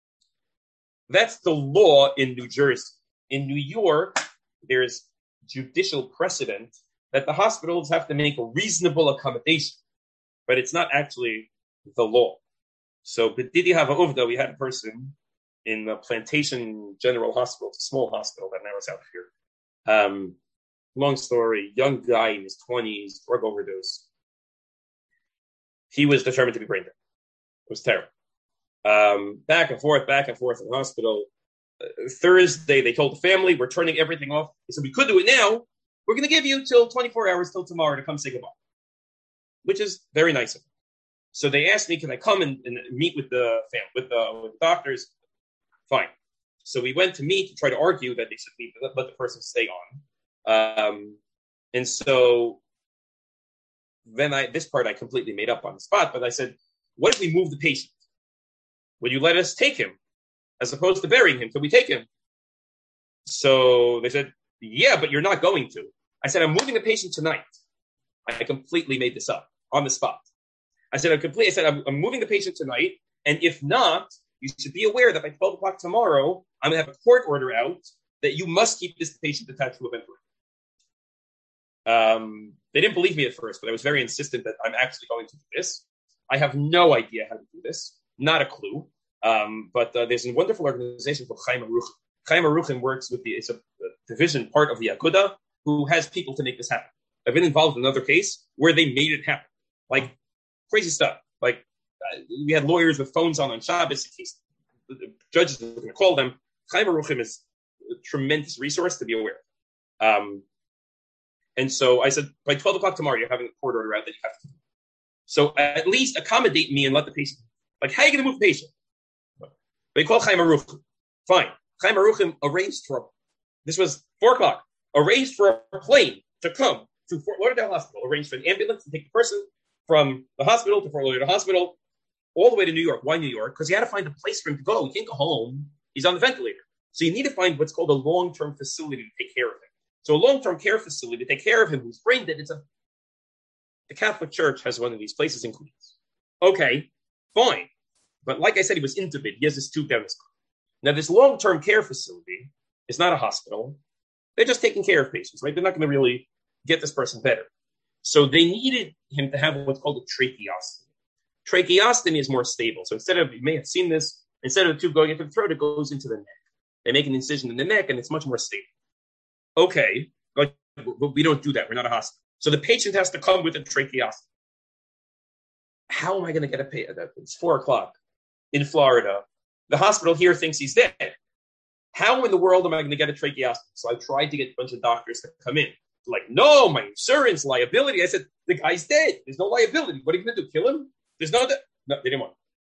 That's the law in New Jersey. In New York, there's judicial precedent that the hospitals have to make a reasonable accommodation, but it's not actually the law. So, B'didi Hava Uvda, we had a person in the Plantation General Hospital, it's a small hospital that now is out here. Um, long story, young guy in his twenties, drug overdose. He was determined to be brain dead. It was terrible. Um, back and forth, back and forth in the hospital. Uh, Thursday, they told the family, we're turning everything off. They said, we could do it now. We're going to give you till twenty-four hours till tomorrow to come say goodbye. which is very nice of them. So they asked me, can I come and, and meet with the fam, with the, with the doctors? Fine. So we went to meet to try to argue that they should leave, let, let the person stay on. Um, and so then I, this part I completely made up on the spot, but I said, what if we move the patient? Would you let us take him as opposed to burying him? Can we take him? So they said, yeah, but you're not going to. I said, I'm moving the patient tonight. I completely made this up on the spot. I said, I'm completely, I said, I'm, I'm moving the patient tonight. And if not, you should be aware that by twelve o'clock tomorrow, I'm going to have a court order out that you must keep this patient attached to a ventilator. Um, they didn't believe me at first, but I was very insistent that I'm actually going to do this. I have no idea how to do this. Not a clue. Um, but uh, there's a wonderful organization called Chaim Aruchim. Chaim Aruchim works with the, it's a, a division part of the Aguda who has people to make this happen. I've been involved in another case where they made it happen. Like crazy stuff. Like uh, we had lawyers with phones on on Shabbos in case the judges were going to call them. Chaim Aruchim is a tremendous resource to be aware of. Um, and so I said, by twelve o'clock tomorrow, you're having a court order out that you have to do. So at least accommodate me and let the patient. Like, how are you going to move the patient? They call Chaim Aruchim. Fine. Chaim Aruchim arranged for, this was four o'clock, arranged for a plane to come to Fort Lauderdale Hospital, arranged for an ambulance to take the person from the hospital to Fort Lauderdale Hospital, all the way to New York. Why New York? Because he had to find a place for him to go. He can't go home. He's on the ventilator. So you need to find what's called a long-term facility to take care of him. So a long-term care facility to take care of him who's brain dead. It's a, the Catholic Church has one of these places in Queens. Okay, fine. But like I said, he was intubated. He has this tube down his throat. Now, this long-term care facility is not a hospital. They're just taking care of patients, right? They're not going to really get this person better. So they needed him to have what's called a tracheostomy. Tracheostomy is more stable. So instead of, you may have seen this, instead of the tube going into the throat, it goes into the neck. They make an incision in the neck, and it's much more stable. Okay, but we don't do that. We're not a hospital. So the patient has to come with a tracheostomy. How am I going to get a patient? It's four o'clock in Florida. The hospital here thinks he's dead. How in the world am I going to get a tracheostomy? So I tried to get a bunch of doctors to come in. They're like, no, my insurance liability. I said, the guy's dead. There's no liability. What are you going to do? Kill him? There's no, de- no, they didn't want it.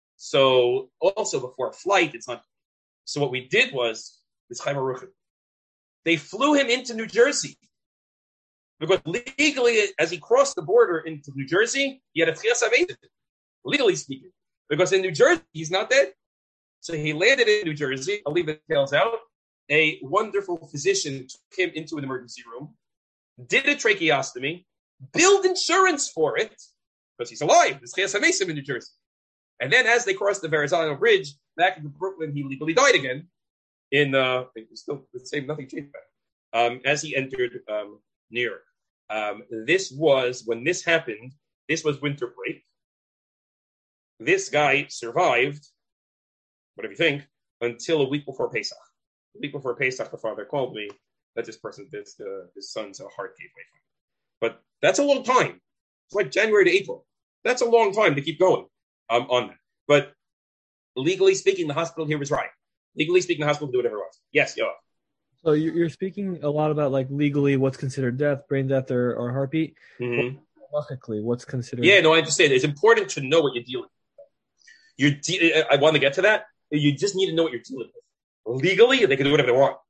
So also before a flight, it's not. So what we did was, this Chaim Aruchim, they flew him into New Jersey. Because legally, as he crossed the border into New Jersey, he had a tchias hamesim, legally speaking. Because in New Jersey, he's not dead. So he landed in New Jersey. I'll leave the details out. A wonderful physician took him into an emergency room, did a tracheostomy, billed insurance for it, because he's alive. There's tchias hamesim in New Jersey. And then as they crossed the Verrazano Bridge, back into Brooklyn, he legally died again. In, uh, it's still the same, nothing changed back. Um, as he entered um, New York. Um, this was, when this happened, this was winter break. This guy survived, whatever you think, until a week before Pesach. A week before Pesach, the father called me that this person, this, uh, his son's heart gave way from him. But that's a long time. It's like January to April. That's a long time to keep going um, on that. But legally speaking, the hospital here was right. Legally speaking, the hospital can do whatever it wants. Yes, yo. So you're speaking a lot about like legally what's considered death, brain death, or, or heartbeat. Mm-hmm. Logically, what's considered? Yeah, no, I understand. It's important to know what you're dealing with. You're de- I want to get to that. You just need to know what you're dealing with. Legally, they can do whatever they want.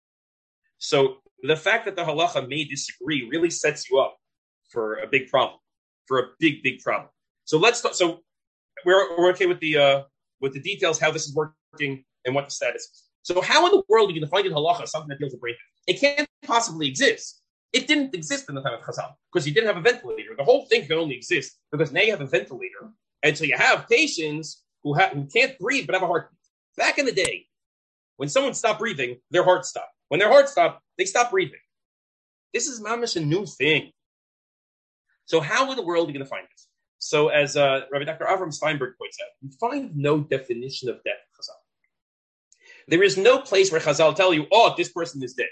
So the fact that the halacha may disagree really sets you up for a big problem, for a big, big problem. So let's talk, so we're, we're okay with the uh, with the details, how this is working and what the status is. So how in the world are you going to find in halacha something that deals with brain death? It can't possibly exist. It didn't exist in the time of Chazal because you didn't have a ventilator. The whole thing can only exist because now you have a ventilator, and so you have patients who, ha- who can't breathe but have a heartbeat. Back in the day, when someone stopped breathing, their heart stopped. When their heart stopped, they stopped breathing. This is mamish a new thing. So how in the world are you going to find this? So as uh, Rabbi Doctor Avram Steinberg points out, you find no definition of death in Chazal. There is no place where Chazal tell you, oh, this person is dead.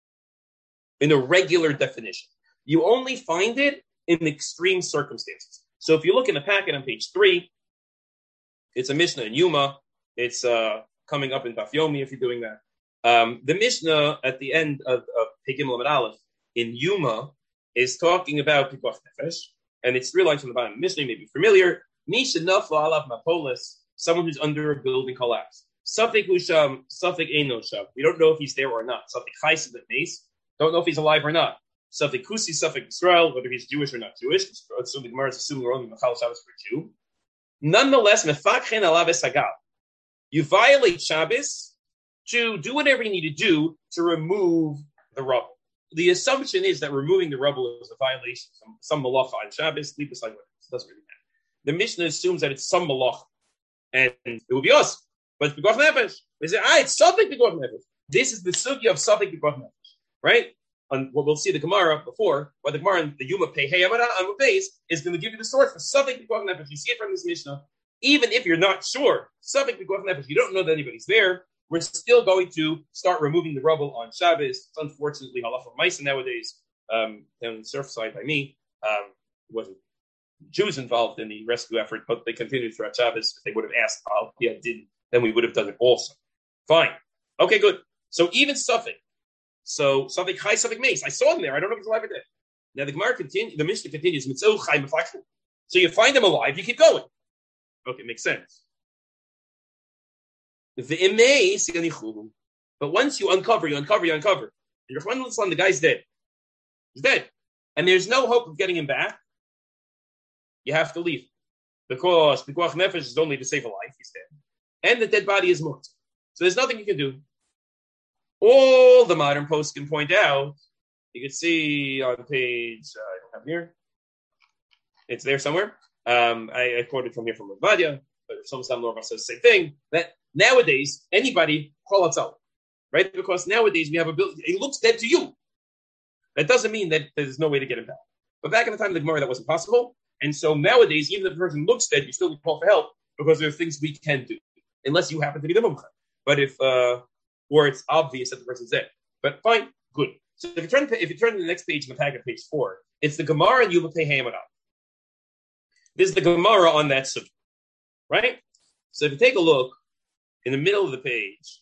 In a regular definition. You only find it in extreme circumstances. So if you look in the packet on page three, it's a Mishnah in Yuma. It's uh, coming up in Daf Yomi if you're doing that. Um, the Mishnah at the end of, of Pegim Lamed Aleph in Yuma is talking about Pikuach Nefesh. and it's three lines from the bottom. Mishnah may be familiar. Misha nafla alav mapolis, someone who's under a building collapse. Safek husham, safek eino sham. We don't know if he's there or not. Safek chayis that mace. Don't know if he's alive or not. Safek kusi, safek Israel, whether he's Jewish or not Jewish. So the Gemara is assuming we're only machal Shabbos for a Jew. Nonetheless, mefakchen alav esagal. You violate Shabbos to do whatever you need to do to remove the rubble. The assumption is that removing the rubble is a violation of some, some malacha on Shabbos. Leave aside what it doesn't really matter. The Mishnah assumes that it's some malacha, and it will be us. But it's pikuach nefesh. They say, ah, it's something pikuach nefesh. This is the sugya of something pikuach nefesh, right? On what we'll see the Gemara before, what the Gemara in the Yuma Pei Hey Amara on base is going to give you the source for something pikuach nefesh. You see it from this Mishnah. Even if you're not sure, something pikuach nefesh, you don't know that anybody's there. We're still going to start removing the rubble on Shabbos. It's unfortunately halacha ma'isa nowadays. Um, down on the surf side by me, um, wasn't Jews involved in the rescue effort, but they continued throughout Shabbos. If they would have asked, oh, yeah, didn't, then we would have done it also. Fine. Okay, good. So even Suffolk. So Suffolk Chai, Suffolk Mace. I saw him there. I don't know if he's alive or dead. Now the Gemara continues, the Mishnah continues. So you find him alive, you keep going. Okay, makes sense. But once you uncover, you uncover, you uncover. And you're the guy's dead. He's dead. And there's no hope of getting him back. You have to leave. Because the Pikuach Nefesh is only to save a life. He's dead. And the dead body is mut. So there's nothing you can do. All the modern posts can point out, you can see on page, uh, I don't have it here. It's there somewhere. Um, I, I quoted from here from Ravadia, but some Sam Norma says the same thing, that nowadays, anybody call us out, right? Because nowadays we have a building, it looks dead to you. That doesn't mean that there's no way to get him back. But back in the time of the Gemara, that wasn't possible. And so nowadays, even if the person looks dead, you still need to call for help because there are things we can do, unless you happen to be the mumcha. But if, uh, or it's obvious that the person's dead. But fine, good. So if you turn to, if you turn to the next page in the packet, page four, it's the Gemara and Yuma Pei Hayamadam. This is the Gemara on that subject, right? So if you take a look in the middle of the page,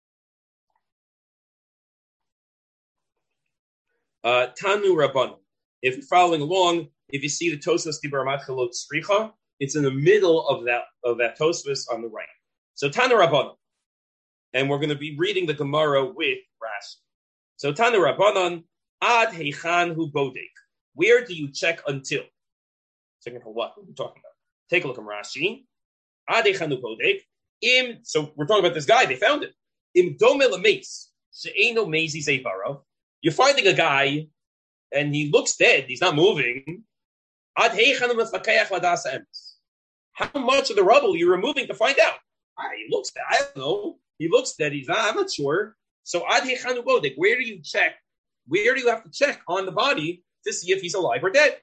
uh, Tanu Rabban. If you're following along, if you see the Tosfos Dibur Matchalot Sricha, it's in the middle of that of that Tosfos on the right. So Tanu Rabban, and we're going to be reading the Gemara with Rashi. So Tanu Rabbanon Ad Heichan Hu Bodek. Where do you check until? Checking for what? What are we talking about? Take a look at Rashi. Ad Heichan Hu Bodek. Im. So we're talking about this guy. They found it. Im Domel Ames She'eno Mezi Zeivaro. You're finding a guy, and he looks dead. He's not moving. Ad Heichan Hu Mefakayach Ladas Emes. How much of the rubble you're removing to find out? Ah, he looks dead. I don't know. He looks dead. He's not. I'm not sure. So Ad Heichan Hu Bodek. Where do you check? Where do you have to check on the body to see if he's alive or dead?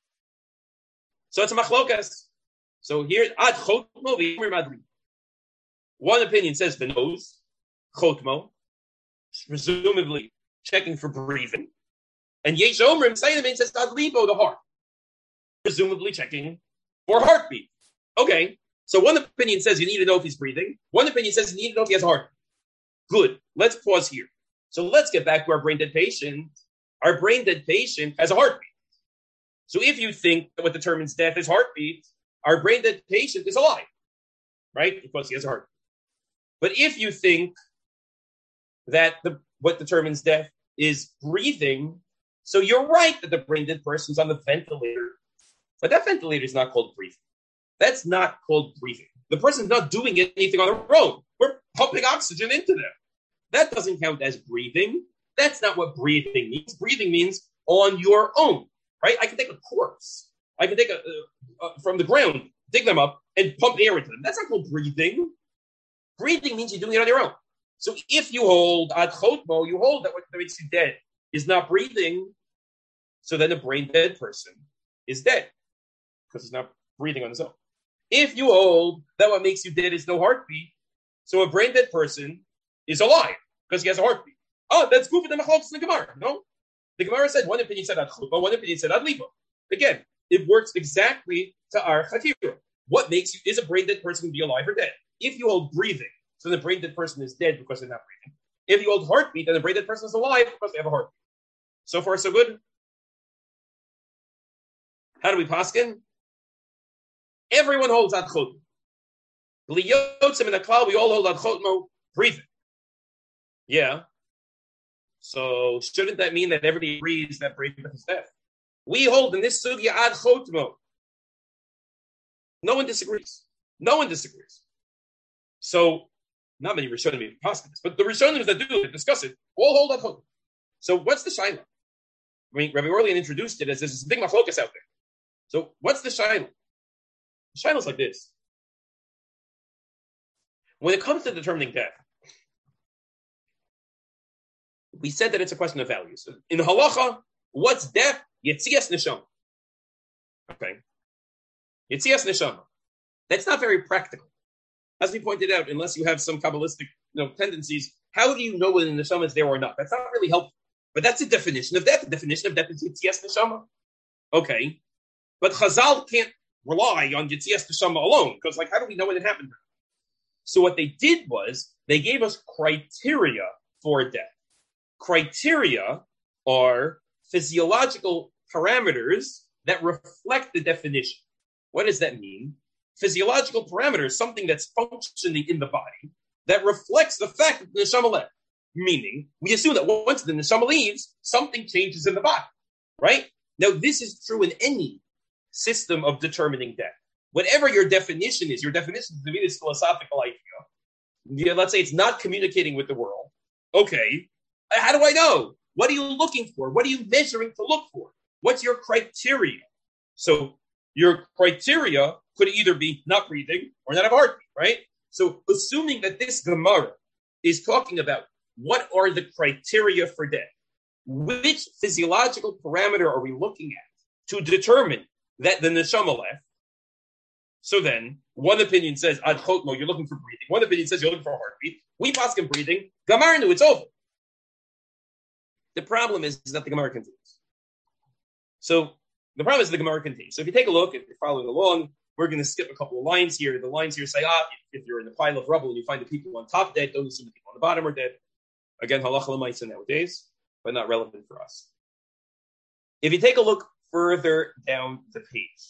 So it's a machlokas. So here, Ad Chotmo v'Yimer Madri. One opinion says the nose, Chotmo, presumably checking for breathing. And Yesh Omrim Sayyidim says Ad Libo, the heart, presumably checking for heartbeat. Okay, so one opinion says you need to know if he's breathing. One opinion says you need to know if he has a heart. Good. Let's pause here. So let's get back to our brain dead patient. Our brain dead patient has a heartbeat. So if you think that what determines death is heartbeat, our brain dead patient is alive, right? Because he has a heartbeat. But if you think that the what determines death is breathing, so you're right that the brain dead person's on the ventilator, but that ventilator is not called breathing. That's not called breathing. The person's not doing anything on their own. We're pumping oxygen into them. That doesn't count as breathing. That's not what breathing means. Breathing means on your own, right? I can take a corpse. I can take a, uh, uh, from the ground, dig them up, and pump air into them. That's not called breathing. Breathing means you're doing it on your own. So if you hold ad chotmo, you hold that what makes you dead is not breathing, so then a brain dead person is dead because he's not breathing on his own. If you hold that what makes you dead is no heartbeat, so a brain dead person is alive because he has a heartbeat. Oh, that's goofy the machlokes in the Gemara. No, the Gemara said one opinion said ad chutba, one opinion said ad libo. Again, it works exactly to our chatira. What makes you is a brain dead person be alive or dead? If you hold breathing, so the brain dead person is dead because they're not breathing. If you hold heartbeat, then the brain dead person is alive because they have a heartbeat. So far, so good. How do we paskin? Everyone holds ad chotmo. Liyotzim in the cloud, we all hold ad chotmo, breathing. Yeah. So shouldn't that mean that everybody agrees that breathing is death? We hold in this sugya ad chotmo. No one disagrees. No one disagrees. So, not many Rishonim even pass this, but the Rishonim that do it, discuss it, all hold ad chotmo. So what's the shaila? I mean, Rabbi Orlean introduced it as there's this big machlokas out there. So what's the shaila? The shaila is like this. When it comes to determining death, we said that it's a question of values. In halacha, what's death? Yetzias neshama. Okay. Yetzias neshama. That's not very practical. As we pointed out, unless you have some Kabbalistic you know, tendencies, how do you know whether the neshama is there or not? That's not really helpful. But that's the definition of death. The definition of death is Yetzias neshama. Okay. But Chazal can't rely on Yetzias neshama alone, because like, how do we know when it happened? So what they did was, they gave us criteria for death. Criteria are physiological parameters that reflect the definition. What does that mean? Physiological parameters, something that's functioning in the body, that reflects the fact that the neshama left. Meaning, we assume that once the neshama leaves, something changes in the body, right? Now, this is true in any system of determining death. Whatever your definition is, your definition is to be this philosophical idea. Yeah, let's say it's not communicating with the world. Okay, how do I know? What are you looking for? What are you measuring to look for? What's your criteria? So your criteria could either be not breathing or not have a heartbeat, right? So assuming that this Gemara is talking about what are the criteria for death, which physiological parameter are we looking at to determine that the neshama left? So then, one opinion says, ad chotmo, you're looking for breathing. One opinion says you're looking for a heartbeat. We paskin breathing. Gamarnu, it's over. The problem is that the Gemara continues. So, the problem is the Gemara continues. So if you take a look, if you're following along, we're going to skip a couple of lines here. The lines here say, ah, if you're in a pile of rubble and you find the people on top dead, don't assume the people on the bottom are dead. Again, halacha l'maisa nowadays, but not relevant for us. If you take a look further down the page,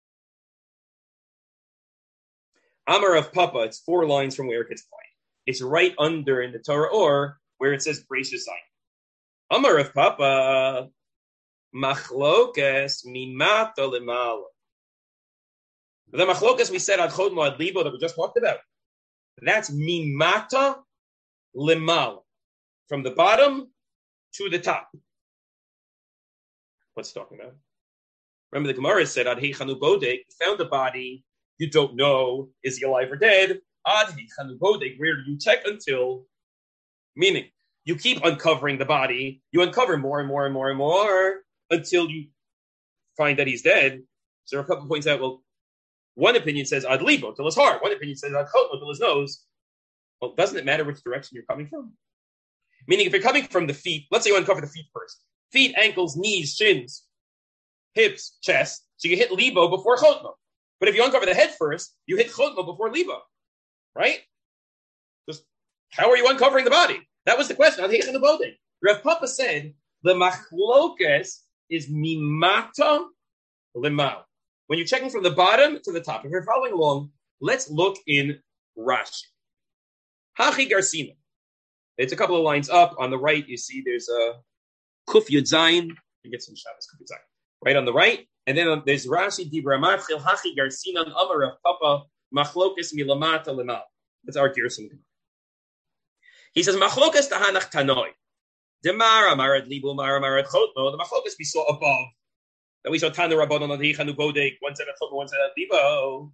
Amar of Papa, it's four lines from where it gets quiet. It's right under in the Torah or where it says Breishis Zayin. Amar of Papa, machlokas mimata lemala. The machlokas we said ad chodmo ad libo that we just talked about. That's mimata lemala, from the bottom to the top. What's it talking about? Remember the Gemara said ad heichanu bodek, found the body. You don't know, is he alive or dead? Ad heichanu bodek, where do you check until? Meaning, you keep uncovering the body. You uncover more and more and more and more until you find that he's dead. So there are a couple of points out. Well, one opinion says ad libo, till his heart. One opinion says ad chotmo, till his nose. Well, doesn't it matter which direction you're coming from? Meaning, if you're coming from the feet, let's say you uncover the feet first. Feet, ankles, knees, shins, hips, chest. So you hit libo before chotmo. But if you uncover the head first, you hit chotmo before libo. Right? Just how are you uncovering the body? That was the question. Rav Papa said the machlokes is mimata limal. When you're checking from the bottom to the top, if you're following along, let's look in Rashi. Hachi Garsina. It's a couple of lines up. On the right, you see there's a Kuf Yud Zayin. You get some Shabbos Kuf Yud Zayin. Right on the right. And then there's Rashi Dibra Matchil Hachi Garsina Amar Rav Papa Machlokes milamata limal. That's our Gerson. He says Machlokes tahanach tanoi. Demara marad libu mara marad chotmo. The Machlokes we saw above. That we saw Tana Rabbanon on Heichanu Bodek, one said at chotmo, one said at libo.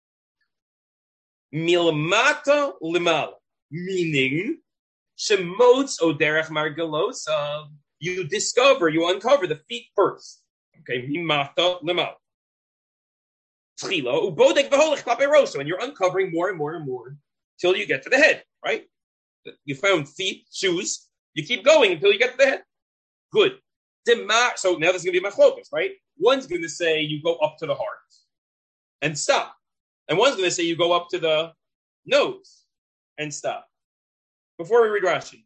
Milamata limal. Meaning Shemotz Oderech Margalosa. You discover, you uncover the feet first. Okay, Mimata Limal. Tchilo, Ubodek Vaholech Paperoso, and you're uncovering more and more and more till you get to the head, right? You found feet, shoes, you keep going until you get to the head. Good. So now there's going to be machlokas, right? One's going to say you go up to the heart and stop. And one's going to say you go up to the nose and stop. Before we read Rashi.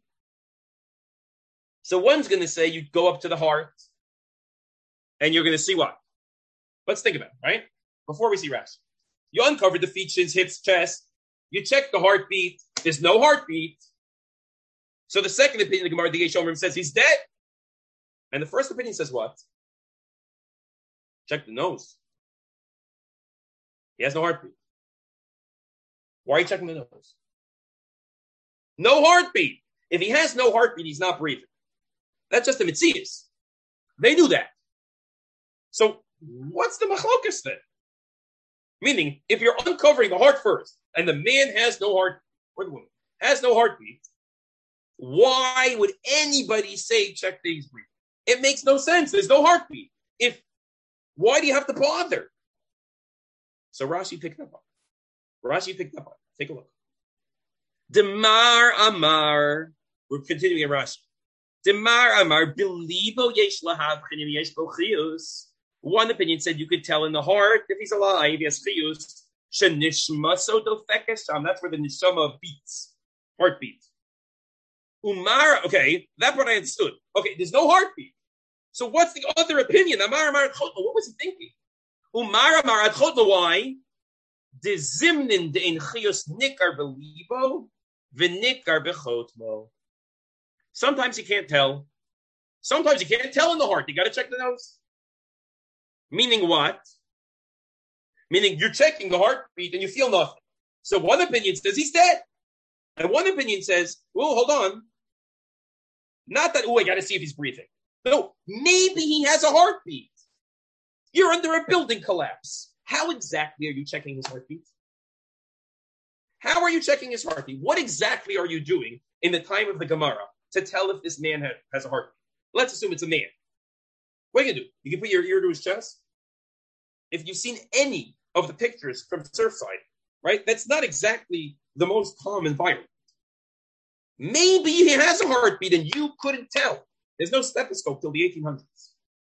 So one's going to say you go up to the heart and you're going to see what? Let's think about it, right? Before we see Rashi. You uncover the feet, shins, hips, chest. You check the heartbeat. There's no heartbeat. So the second opinion of the Gemara, the Yesh Omrim, says he's dead. And the first opinion says what? Check the nose. He has no heartbeat. Why are you checking the nose? No heartbeat. If he has no heartbeat, he's not breathing. That's just the Metzias. They knew that. So what's the machlokas then? Meaning, if you're uncovering the heart first, and the man has no heart, or the woman has no heartbeat, why would anybody say check that he's breathing? It makes no sense. There's no heartbeat. If why do you have to bother? So Rashi picked up on it. Rashi picked up on it. Take a look. Demar Amar. We're continuing in Rashi. Demar Amar bilibo yesh lahav chinim yesh bo chiyus. One opinion said you could tell in the heart if he's alive, he has chiyus. Shenishmaso dofekes sham. That's where the neshama beats, heartbeat. Umar. Okay, that's what I understood. Okay, there's no heartbeat. So what's the other opinion? Amar Amar. What was he thinking? Umar Amar Adchotno. Why? De zimnin de in chiyus nikar belibo v'nikar bechotmo. Sometimes you can't tell. Sometimes you can't tell in the heart. You got to check the nose. Meaning what? Meaning you're checking the heartbeat and you feel nothing. So one opinion says he's dead. And one opinion says, oh, hold on. Not that, oh, I got to see if he's breathing. No, maybe he has a heartbeat. You're under a building collapse. How exactly are you checking his heartbeat? How are you checking his heartbeat? What exactly are you doing in the time of the Gemara to tell if this man ha- has a heartbeat? Let's assume it's a man. What are you going to do? You can put your ear to his chest? If you've seen any of the pictures from Surfside, right, that's not exactly the most calm environment. Maybe he has a heartbeat and you couldn't tell. There's no stethoscope till the eighteen hundreds.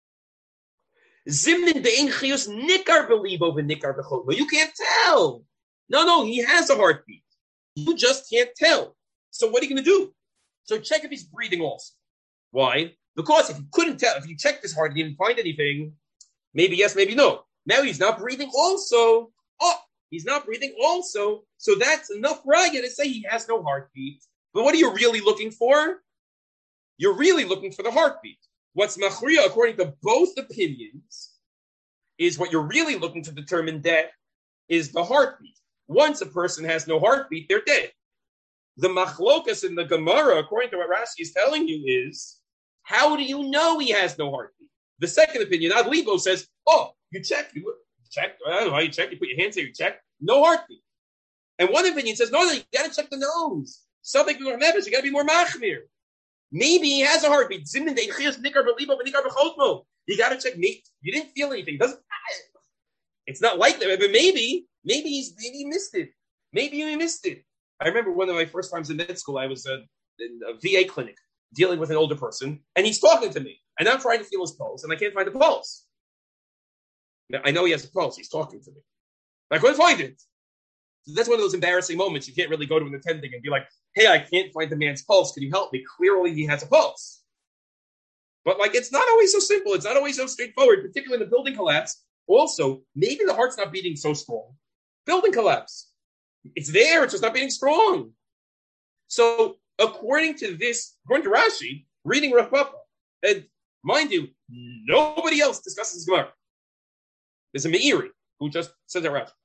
Zimnin de'en chiyus nikar belibo v'nikar b'chotmo. You can't tell. No, no, he has a heartbeat. You just can't tell. So what are you going to do? So check if he's breathing also. Why? Because if you couldn't tell, if you checked his heart and you didn't find anything, maybe yes, maybe no. Now he's not breathing also. Oh, he's not breathing also. So that's enough raya to say he has no heartbeat. But what are you really looking for? You're really looking for the heartbeat. What's machriya, according to both opinions, is what you're really looking to determine death is the heartbeat. Once a person has no heartbeat, they're dead. The machlokas in the Gemara, according to what Rashi is telling you, is how do you know he has no heartbeat? The second opinion, Adlibo says, oh, you check, you check, I don't know how you check, you put your hands there, you check, no heartbeat. And one opinion says, no, no, you got to check the nose. Something you got to be more machmir. Maybe he has a heartbeat. You got to check. You didn't feel anything. Doesn't. It's not likely, but maybe, maybe he's maybe he missed it. Maybe he missed it. I remember one of my first times in med school. I was uh, in a V A clinic dealing with an older person, and he's talking to me, and I'm trying to feel his pulse, and I can't find the pulse. Now, I know he has a pulse. He's talking to me, but I couldn't find it. So that's one of those embarrassing moments. You can't really go to an attending and be like, hey, I can't find the man's pulse. Can you help me? Clearly, he has a pulse. But like, it's not always so simple. It's not always so straightforward, particularly in the building collapse. Also, maybe the heart's not beating so strong. Building collapse. It's there. It's just not beating strong. So according to this, according to Rashi, reading Rav Papa, and mind you, nobody else discusses Gemara. There's a Meiri who just says that Rashi.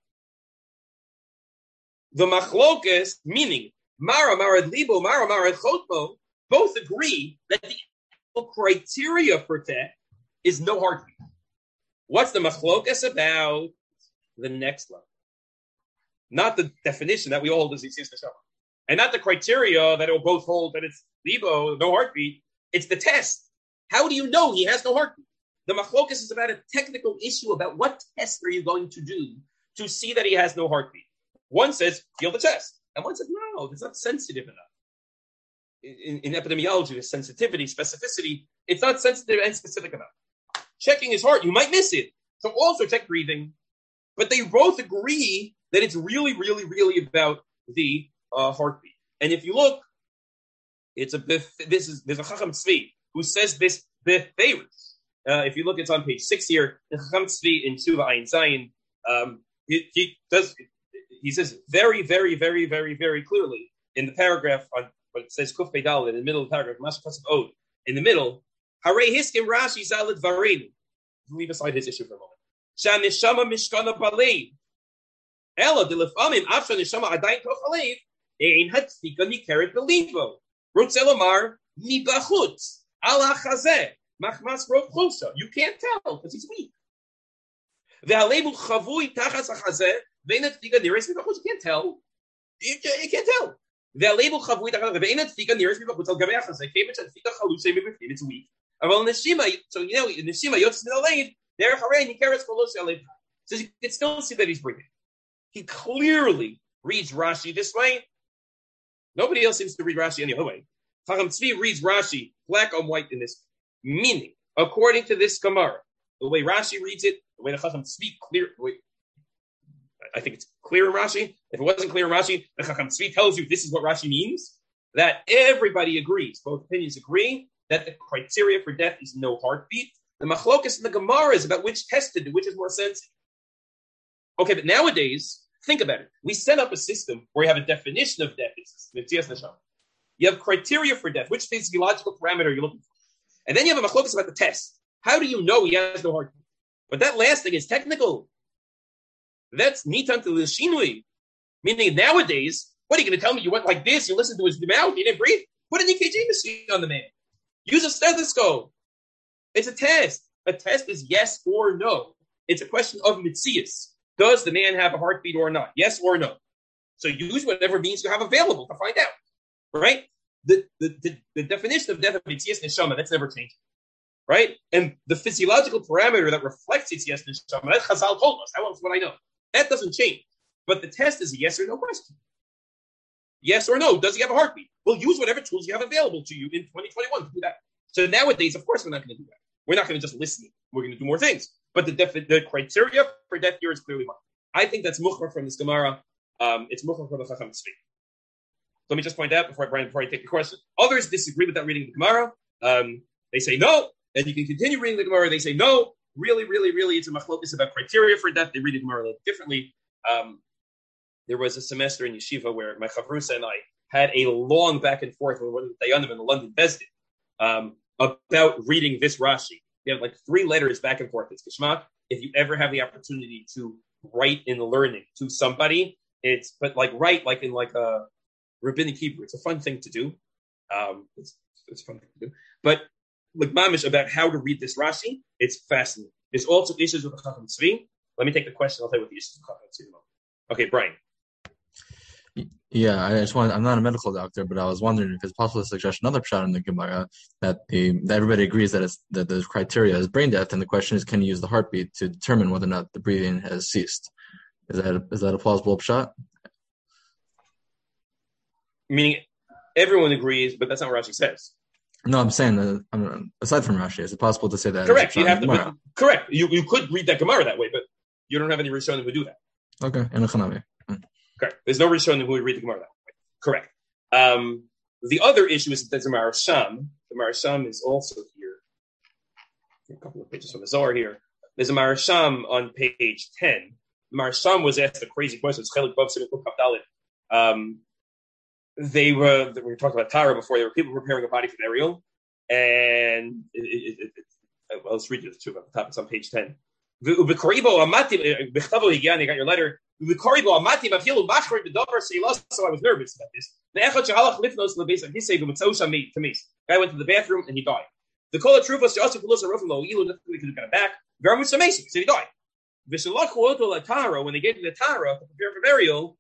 The machlokas, meaning Mara Marad Libo, Mara Marad Chotmo, both agree that the criteria for death is no heartbeat. What's the machlokas about? The next level. Not the definition that we all hold as Yitzis Neshama. And not the criteria that it will both hold that it's Libo, no heartbeat. It's the test. How do you know he has no heartbeat? The machlokas is about a technical issue about what test are you going to do to see that he has no heartbeat. One says, feel the chest. And one says, no, it's not sensitive enough. In, in epidemiology, there's sensitivity, specificity. It's not sensitive and specific enough. Checking his heart, you might miss it. So also check breathing. But they both agree that it's really, really, really about the uh, heartbeat. And if you look, it's a this is there's a Chacham Tzvi who says this befeiros. Uh, if you look, it's on page six here. In Chacham Tzvi in Tshuva Ayin Zayin, um, he, he does. He says very, very, very, very, very clearly in the paragraph on what it says Kuf Pedal in the middle of the paragraph, Mashkas of Ode, in the middle. Hare Hiskim Rashi Zalid Varein. Leave aside his issue for a moment. Shanishama Mishkana Balev. Ella de Lefamim Afsha Nishama Adain Tochalev. Ein Hatzika Nikeret Belivo. Rutzelomar Nibachutz. Allah Chazeh. Machmas Rov Chosha. You can't tell because he's weak. The Halebu Chavui Tachas Chazeh. Ve'enet Tika Nearest Nibachutz. You can't tell. You, you can't tell. The Halebu Chavui Tachas Chazeh. Ve'enet Tika Nearest Nibachutz. Al Gabei Chazeh. Kevich and Tika Chalusay Mibifim. It's weak. Well, Neshima, so you know, Neshima Yotzin Alev. There, Hare Nikeres Kolos Alev. So you can still see that he's breathing. He clearly reads Rashi this way. Nobody else seems to read Rashi any other way. Chacham Tzvi reads Rashi black on white in this. Meaning, according to this Gemara, the way Rashi reads it, the way the Chacham Tzvi clear, wait, I think it's clear in Rashi. If it wasn't clear in Rashi, the Chacham Tzvi tells you this is what Rashi means. That everybody agrees, both opinions agree, that the criteria for death is no heartbeat. The machlokas in the Gemara is about which test to do, which is more sensitive. Okay, but nowadays, think about it. We set up a system where you have a definition of death. You have criteria for death. Which physiological parameter are you looking for? And then you have a machlokas about the test. How do you know he has no heartbeat? But that last thing is technical. That's nitan to the shinui. Meaning nowadays, what are you going to tell me? You went like this, you listened to his mouth, you didn't breathe? Put an E K G machine on the man. Use a stethoscope. It's a test. A test is yes or no. It's a question of mitzias. Does the man have a heartbeat or not? Yes or no. So use whatever means you have available to find out. Right? The, the, the, the definition of death of mitzias neshama, that's never changed. Right? And the physiological parameter that reflects mitzias neshama, that's Chazal told us. How else would I know? That doesn't change. But the test is a yes or no question. Yes or no. Does he have a heartbeat? Well, use whatever tools you have available to you in twenty twenty-one to do that. So nowadays, of course, we're not going to do that. We're not going to just listen. We're going to do more things. But the, def- the criteria for death here is clearly marked. I think that's mukhar from this Gemara. Um, it's mukhar from the Chacham Tzvi. Let me just point out before I, Brian, before I take the question. Others disagree with that reading the Gemara. Um, they say no, and you can continue reading the Gemara. They say no. Really, really, really, it's a machlokas about criteria for death. They read the Gemara a little differently. Um, there was a semester in yeshiva where my chavrusa and I had a long back and forth with one of the Dayanim in the London Bezdin um, about reading this Rashi. We have like three letters back and forth. It's Kishma. If you ever have the opportunity to write in learning to somebody, it's but like write like in like a rabbinic Hebrew. It's a fun thing to do. Um, it's it's a fun thing to do. But like mamish about how to read this Rashi, it's fascinating. There's also issues with the Chacham Tzvi. Let me take the question. I'll tell you what the issues with the Chacham Tzvi. Okay, Brian. Yeah, I just want. I'm not a medical doctor, but I was wondering if it's possible to suggest another pshat in the Gemara that the that everybody agrees that it's that the criteria is brain death, and the question is, can you use the heartbeat to determine whether or not the breathing has ceased? Is that a, is that a plausible pshat? Meaning, everyone agrees, but that's not what Rashi says. No, I'm saying that I'm, aside from Rashi, is it possible to say that? Correct. You have to. But, correct. You you could read that Gemara that way, but you don't have any Rishonim who do that. Okay, in a Chanavi. Correct. There's no Rishonim who would read the Gemara that way. Correct. Um, the other issue is that there's a Marasham. The Marasham is also here. A couple of pages from the Zohar here. There's a Marasham on page ten. The Marasham was asked a crazy question. It's Chelik Bav Simon Kapdalit. Um, they were we were talking about Tara before. There were people preparing a body for burial, and it, it, it, it, well, let's read it too at the top. It's on page ten. I got your letter. So I was nervous about this. Guy went to the bathroom and he died. The Kola Trufa also we could have got it back. So he died. When they gave him the Tara to prepare for burial,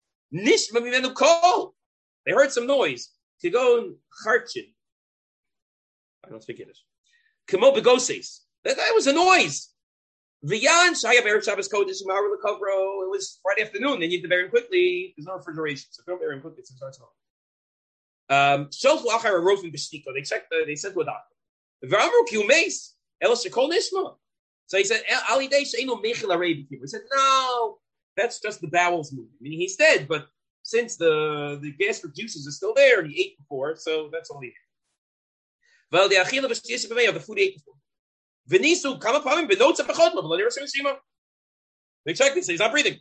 they heard some noise. To go and Charchin. I don't speak Yiddish. That guy was a noise. V'yan Shaya Erev Shabbos Kodesh Ma'ar L'Kovro. It was Friday afternoon. They need to bury him quickly. There's no refrigeration, so don't bury him quickly. So it's home. Shelfu Achar Rofim B'Shtiko. They checked. The, they sent to a doctor. V'amru Ki Umeis El Shekol Nishma. So he said Ali Day Sheino Mechil Arei B'Kim. He said no, that's just the bowels moving. I mean, he's dead, but since the the gastric juices are still there and he ate before, so that's all he ate. Well, the Achila B'Shtiyas B'Mei of the food he ate before. V'nisu kama pamim b'notza b'chodma v'lo nira shema. They checked it, so he's not breathing.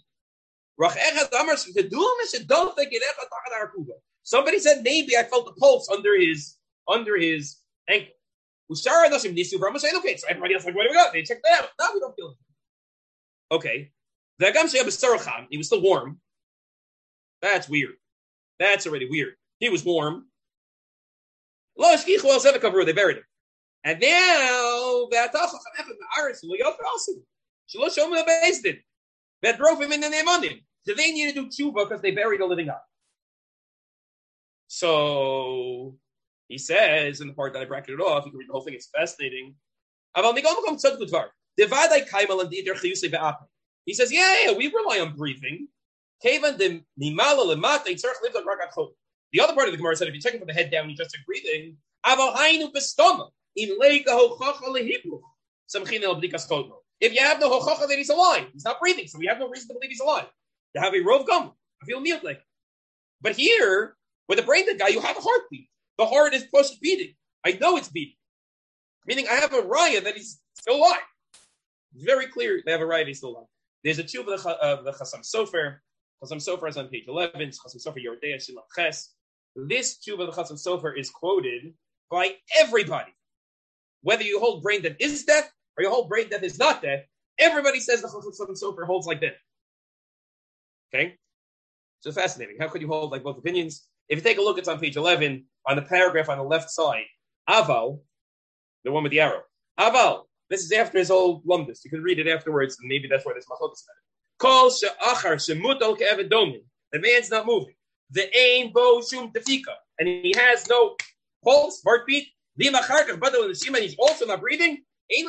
Somebody said maybe I felt the pulse under his under his ankle. Okay, so everybody else like, what do we got? They checked that out. No, we don't feel it. Okay. He was still warm. That's weird. That's already weird. He was warm. They buried him. And now that drove him in the name on him. So they need to do tshuva because they buried a living guy. So he says in the part that I bracketed off, you can read the whole thing, it's fascinating. He says, yeah, yeah, we rely on breathing. The other part of the Gemara said, if you check it from the head down, you just are breathing. If you have no hochacha that he's alive, he's not breathing, so we have no reason to believe he's alive. You have a rov gum. I feel mute like. But here, with a brain dead guy, you have a heartbeat. The heart is pushed beating. I know it's beating. Meaning I have a raya that he's still alive. It's very clear they have a raya that he's still alive. There's a tshuva of uh, the Chasam Sofer. Chasam Sofer is on page eleven. It's Chasam Sofer Yordei Shilam Ches. This tshuva of the Chasam Sofer is quoted by everybody. Whether you hold brain dead is death, or your whole brain death is not death, everybody says the Chasam Sofer holds like that. Okay? So fascinating. How could you hold like both opinions? If you take a look, it's on page eleven, on the paragraph on the left side. Aval, the one with the arrow. Aval, this is after his old lumdus. You can read it afterwards, and maybe that's where this machlokes is at. Kol she'achar shemutal ke'eved domin. The man's not moving. The ein bo shum tefika. And he has no pulse, heartbeat. V'imacharkach badal l'shima, and he's also not breathing.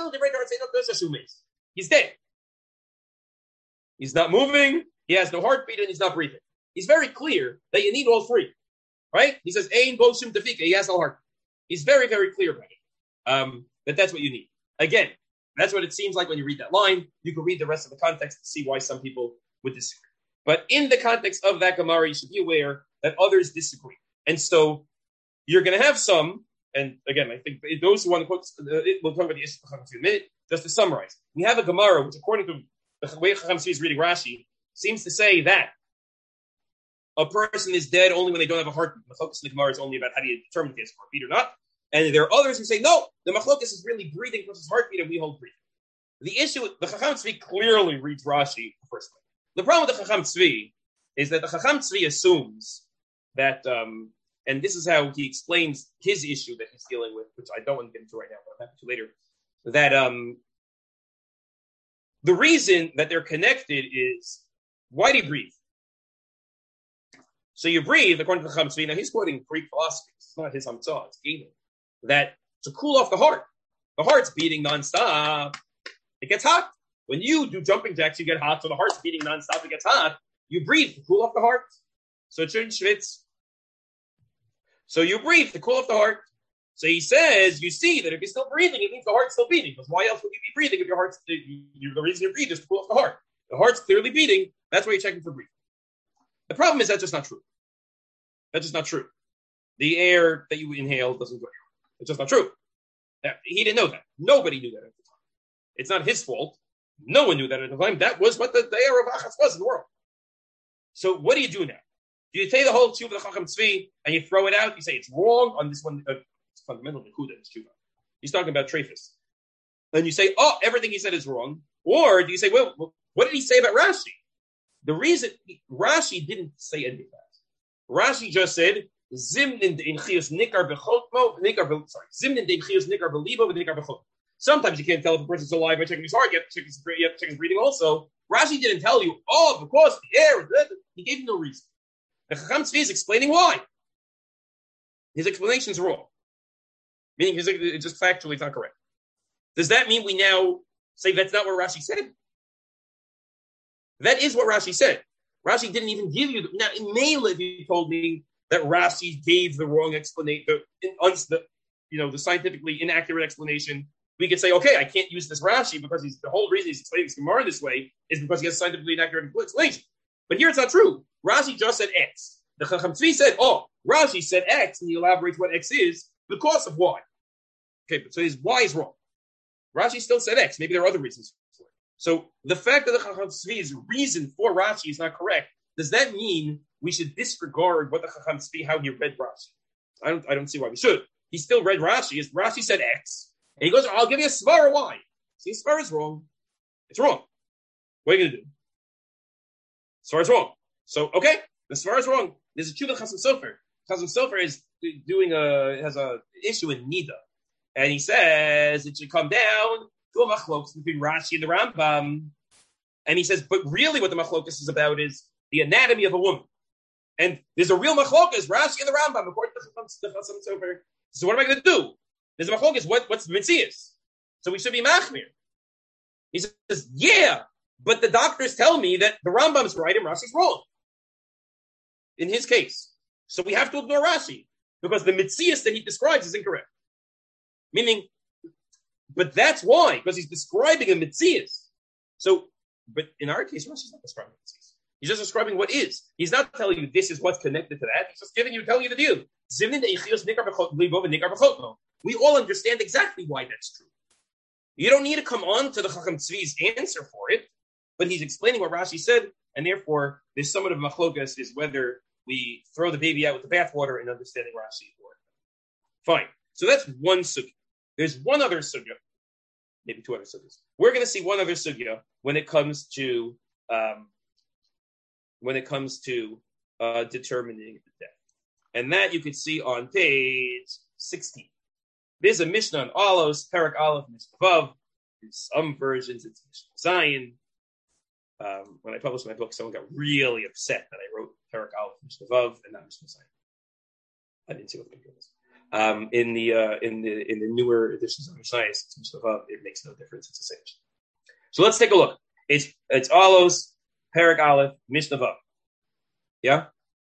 He's dead. He's not moving. He has no heartbeat, and he's not breathing. He's very clear that you need all three, right? He says, "Ein bo shum tefika." He has no heart. He's very, very clear about it. Um, that that's what you need. Again, that's what it seems like when you read that line. You can read the rest of the context to see why some people would disagree. But in the context of that Gemara, you should be aware that others disagree, and so you're going to have some. And again, I think those who want to quote, uh, we'll talk about the issue in a minute. Just to summarize, we have a Gemara which, according to the way Chacham Tzvi is reading Rashi, seems to say that a person is dead only when they don't have a heartbeat. The focus of the Gemara is only about how do you determine if he has a heartbeat or not. And there are others who say, no, the machlokas is really breathing versus heartbeat, and we hold breathing. The issue, the Chacham Tzvi clearly reads Rashi firstly. The problem with the Chacham Tzvi is that the Chacham Tzvi assumes that, um, and this is how he explains his issue that he's dealing with, which I don't want to get into right now, but I'm happy to later, that um, the reason that they're connected is, why do you breathe? So you breathe, according to the Chacham Tzvi, now he's quoting Greek philosophy, it's not his Hamtzah, it's Galen, that to cool off the heart, the heart's beating nonstop, it gets hot. When you do jumping jacks, you get hot, so the heart's beating nonstop, it gets hot, you breathe to cool off the heart, so it shouldn't schwitz. So you breathe to cool off the heart. So he says, you see that if you're still breathing, it means the heart's still beating. Because why else would you be breathing if your heart's, you, the reason you breathe is to cool off the heart. The heart's clearly beating. That's why you're checking for breathing. The problem is that's just not true. That's just not true. The air that you inhale doesn't go here. It's just not true. Now, he didn't know that. Nobody knew that at the time. It's not his fault. No one knew that at the time. That was what the, the air of Achas was in the world. So what do you do now? Do you take the whole tshuva of the Chacham Tzvi and you throw it out? You say it's wrong on this one. Uh, it's fundamental nekuda in tshuva. He's talking about treifus. And you say, oh, everything he said is wrong. Or do you say, well, what did he say about Rashi? The reason Rashi didn't say any of that. Rashi just said, Zimnin de inchius nikar bechotmo, nikar be, sorry, Zimnin de inchius nikar belibo, nikar bechotmo. Sometimes you can't tell if a person's alive by checking his heart. You have to check his, you have to check his breathing also. Rashi didn't tell you, oh, because the air. He gave you no reason. The Chacham Tzvi is explaining why. His explanation is wrong. Meaning his, it's just factually not correct. Does that mean we now say that's not what Rashi said? That is what Rashi said. Rashi didn't even give you... The, now, in Mela, if you told me that Rashi gave the wrong explanation, the, the, you know, the scientifically inaccurate explanation, we could say, okay, I can't use this Rashi because he's, the whole reason he's explaining this Gemara this way is because he has a scientifically inaccurate explanation. But here it's not true. Rashi just said X. The Chacham Tzvi said, oh, Rashi said X, and he elaborates what X is because of Y. Okay, but so his Y is wrong. Rashi still said X. Maybe there are other reasons for it. So the fact that the Chacham Tzvi's reason for Rashi is not correct, does that mean we should disregard what the Chacham Tzvi, how he read Rashi? I don't, I don't see why we should. He still read Rashi. Rashi said X. And he goes, I'll give you a svara Y. See, svara is wrong. It's wrong. What are you going to do? Svara is wrong. So, okay, the svara is wrong. There's a tshuva Chasam Sofer. Chasam Sofer is doing a, has a issue in Nida. And he says it should come down to a machlokas between Rashi and the Rambam. And he says, but really what the machlokas is about is the anatomy of a woman. And there's a real machlokas, Rashi and the Rambam, according to the Chasam Sofer. So what am I going to do? There's a machlokas, what, what's the mitzias? So we should be machmir. He says, yeah, but the doctors tell me that the Rambam's right and Rashi's wrong. In his case. So we have to ignore Rashi, because the mitzias that he describes is incorrect. Meaning, but that's why, because he's describing a mitzias. So, but in our case, Rashi's not describing mitzias. He's just describing what is. He's not telling you this is what's connected to that. He's just giving you, telling you the deal. We all understand exactly why that's true. You don't need to come on to the Chacham Tzvi's answer for it, but he's explaining what Rashi said, and therefore there's somewhat of machlokas is whether we throw the baby out with the bathwater in understanding Rashi or it. Fine. So that's one sugya. There's one other sugya, maybe two other sugyas. We're going to see one other sugya when it comes to um, when it comes to uh, determining the death. And that you could see on page sixteen. There's a Mishnah on Alos, Perek Aleph, Mishnah Vav. In some versions, it's Mishnah Zion. Um, when I published my book, someone got really upset that I wrote Perek Aleph, Mishnah Vav, and not Mishnah Zion. I didn't see what the big deal was. Um, in the uh, in the in the newer editions of Mishnah, it's Mishnah Vav. It makes no difference. It's the same. So let's take a look. It's it's Alos, Perek Aleph, Mishnah Vav. Yeah.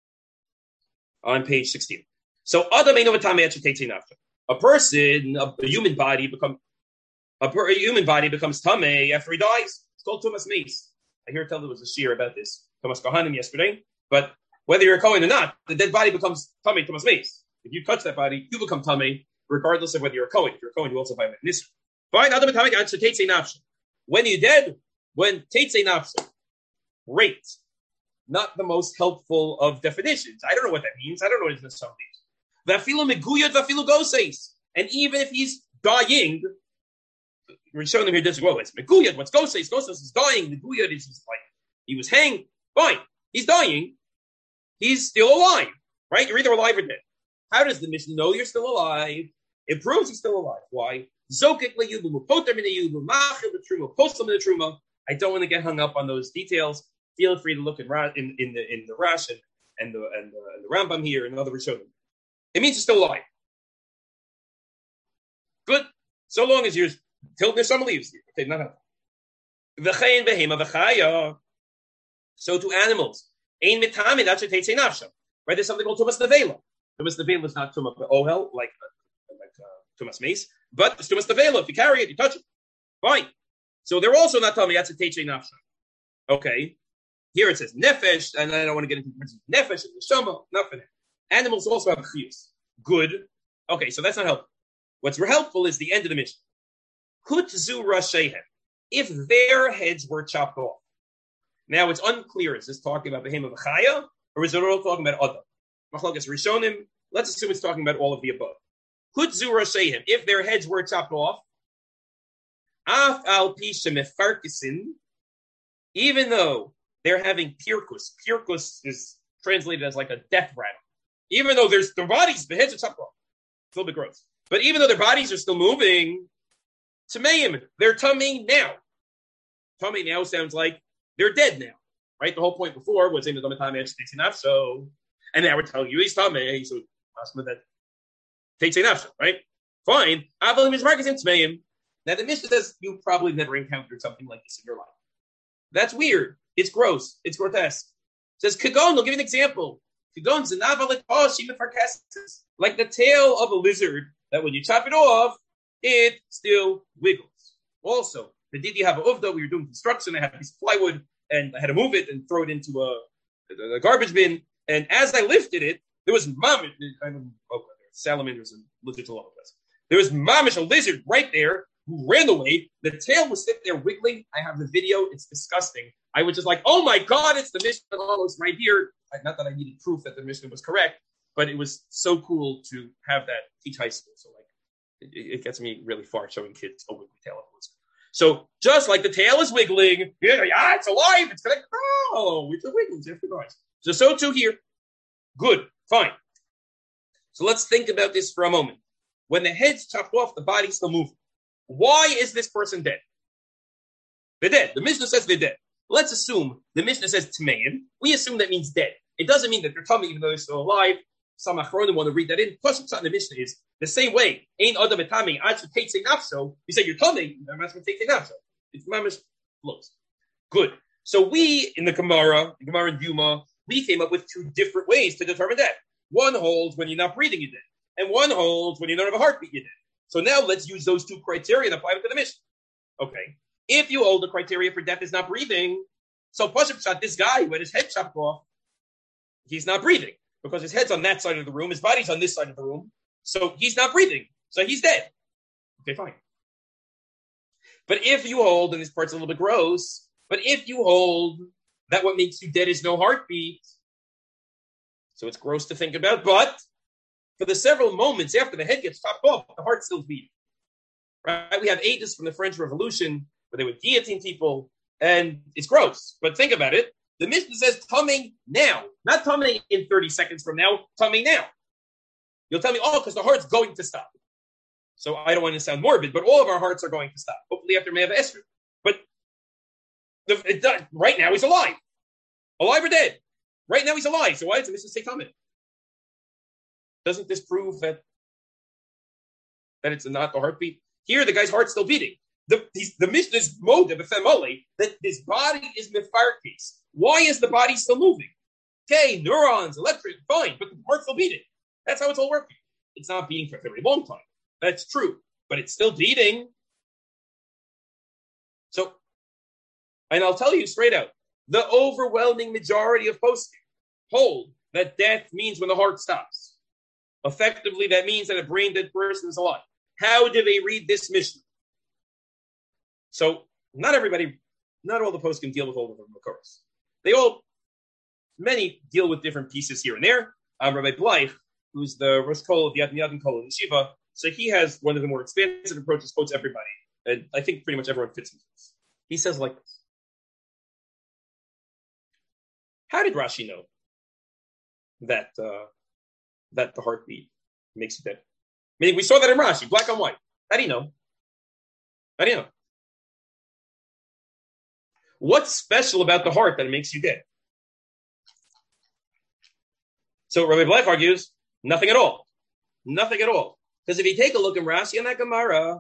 On page sixteen. So Adam Eino V'Tamei Ad Shetetzei Nafsho. A person, a, a human body become a, per, a human body becomes tamei after he dies. It's called tumas meis. I hear tell there was a shir about this Tumas Kohanim yesterday. But whether you're a Kohen or not, the dead body becomes tamei tumas meis. If you touch that body, you become tamei, regardless of whether you're a Kohen. If you're a Kohen, you also violate nisr. Fine, Adam V'Tamei Ad Shetetzei Nafsho. When you're dead, when tetzei nafsho, great. Not the most helpful of definitions. I don't know what that means. I don't know what it necessarily means. Vafilu meguyad, vafilu goses. And even if he's dying, we're showing them here this well, it's meguyad, what's goses? Goses is dying. Meguyad is just like he was hanged. Fine. He's dying. He's still alive. Right? You're either alive or dead. How does the Mishnah know you're still alive? It proves he's still alive. Why? Zokik leyubu, poter min hayubu, machil the truma, postam the truma. I don't want to get hung up on those details. Feel free to look in in, in the in the Rash and, and the and the, and the Rambam here and other Rishonim. It means you're still alive. Good. So long as you're till there's some leaves. Okay, not enough. V'chein behema v'chaya. So to animals, ein mitamin that should take nafsha. Right? There's something called tumas nevela. Tumas nevela is not tumas ohel like like uh, tumas mace, but it's tumas nevela. If you carry it, you touch it. Fine. So they're also not telling me that's a take nafsha. Okay. Here it says nefesh, and I don't want to get into nefesh and neshama, nothing. Animals also have chiyus. Good. Okay, so that's not helpful. What's helpful is the end of the mission. Hutzu rashehem. If their heads were chopped off. Now it's unclear. Is this talking about Behema V'chaya, or is it all talking about Adam? Machlokes Rishonim. Let's assume it's talking about all of the above. Hutzu rashehem. If their heads were chopped off. Af al pi shemefarkisin. Even though they're having pirkus. Pirkus is translated as like a death rattle. Even though there's their bodies, the heads are chopped off. It's a little bit gross. But even though their bodies are still moving, tameim, they're tamei now. Tamei now sounds like they're dead now. Right? The whole point before was in the Domatame so and now we're telling you he's tamei, so that takes enough, right? Fine. Avalim is marking tameim. Now the Mishnah says you probably never encountered something like this in your life. That's weird. It's gross. It's grotesque. It says Kagon, I'll give you an example. Kagon like the tail of a lizard that when you chop it off, it still wiggles. Also, the did you have a uvda? We were doing construction. I had a piece of plywood and I had to move it and throw it into a, a garbage bin. And as I lifted it, there was mamish. I mean, oh, salamanders and lizards all over us. There was mamish, a lizard right there who ran away. The tail was sitting there wiggling. I have the video. It's disgusting. I was just like, oh my God, it's the Mishnah. Oh, it's right here. Not that I needed proof that the Mishnah was correct, but it was so cool to have that teach high school. So like, it, it gets me really far showing kids a wiggly tail. So just like the tail is wiggling, yeah, yeah it's alive. It's connected. Oh, it's a wiggling. So, so too here. Good. Fine. So let's think about this for a moment. When the head's chopped off, the body's still moving. Why is this person dead? They're dead. The Mishnah says they're dead. Let's assume the Mishnah says Tmeim. We assume that means dead. It doesn't mean that they're tummy even though they're still alive. Some Achronim want to read that in. Plus, what's in the Mishnah is the same way. Ein Adam etami ad sheteitze nafso. You say you're tummy. You're not going to take nafso. It's mamish looks good. So we in the Gemara, the Gemara and Yuma, we came up with two different ways to determine that. One holds when you're not breathing, you're dead, and one holds when you don't have a heartbeat, you're dead. So now let's use those two criteria and apply them to the Mishnah. Okay, if you hold the criteria for death is not breathing, so Pashup shot this guy who had his head chopped off, he's not breathing because his head's on that side of the room, his body's on this side of the room, so he's not breathing, so he's dead. Okay, fine. But if you hold, and this part's a little bit gross, but if you hold that what makes you dead is no heartbeat, so it's gross to think about, but for the several moments after the head gets chopped off, the heart's still beating. Right? We have ages from the French Revolution where they would guillotine people, and it's gross. But think about it. The Mishnah says coming now, not coming in thirty seconds from now, coming now. You'll tell me, oh, because the heart's going to stop. So I don't want to sound morbid, but all of our hearts are going to stop. Hopefully after Me'ava Esrei. But the, it does, right now he's alive. Alive or dead? Right now he's alive. So why does the Mishnah say coming? Doesn't this prove that, that it's not the heartbeat? Here, the guy's heart's still beating. The, the Mishnah's mode of ephemerally that this body is mefarkes. Why is the body still moving? Okay, neurons, electric, fine, but the heart's still beating. That's how it's all working. It's not beating for a very long time. That's true, but it's still beating. So, and I'll tell you straight out, the overwhelming majority of poskim hold that death means when the heart stops. Effectively, that means that a brain dead person is alive. How do they read this Mishnah? So, not everybody, not all the poskim deal with all of them, of course. They all, many deal with different pieces here and there. Um, Rabbi Bleich, who's the Rosh Kol of the Yadin Kol in Yeshiva, so he has one of the more expansive approaches, quotes everybody. And I think pretty much everyone fits into this. He says like this. How did Rashi know that uh, that the heartbeat makes you dead? Meaning we saw that in Rashi, black and white. How do you know? How do you know? What's special about the heart that it makes you dead? So Rabbi Bleich argues, nothing at all. Nothing at all. Because if you take a look in Rashi and that Gemara,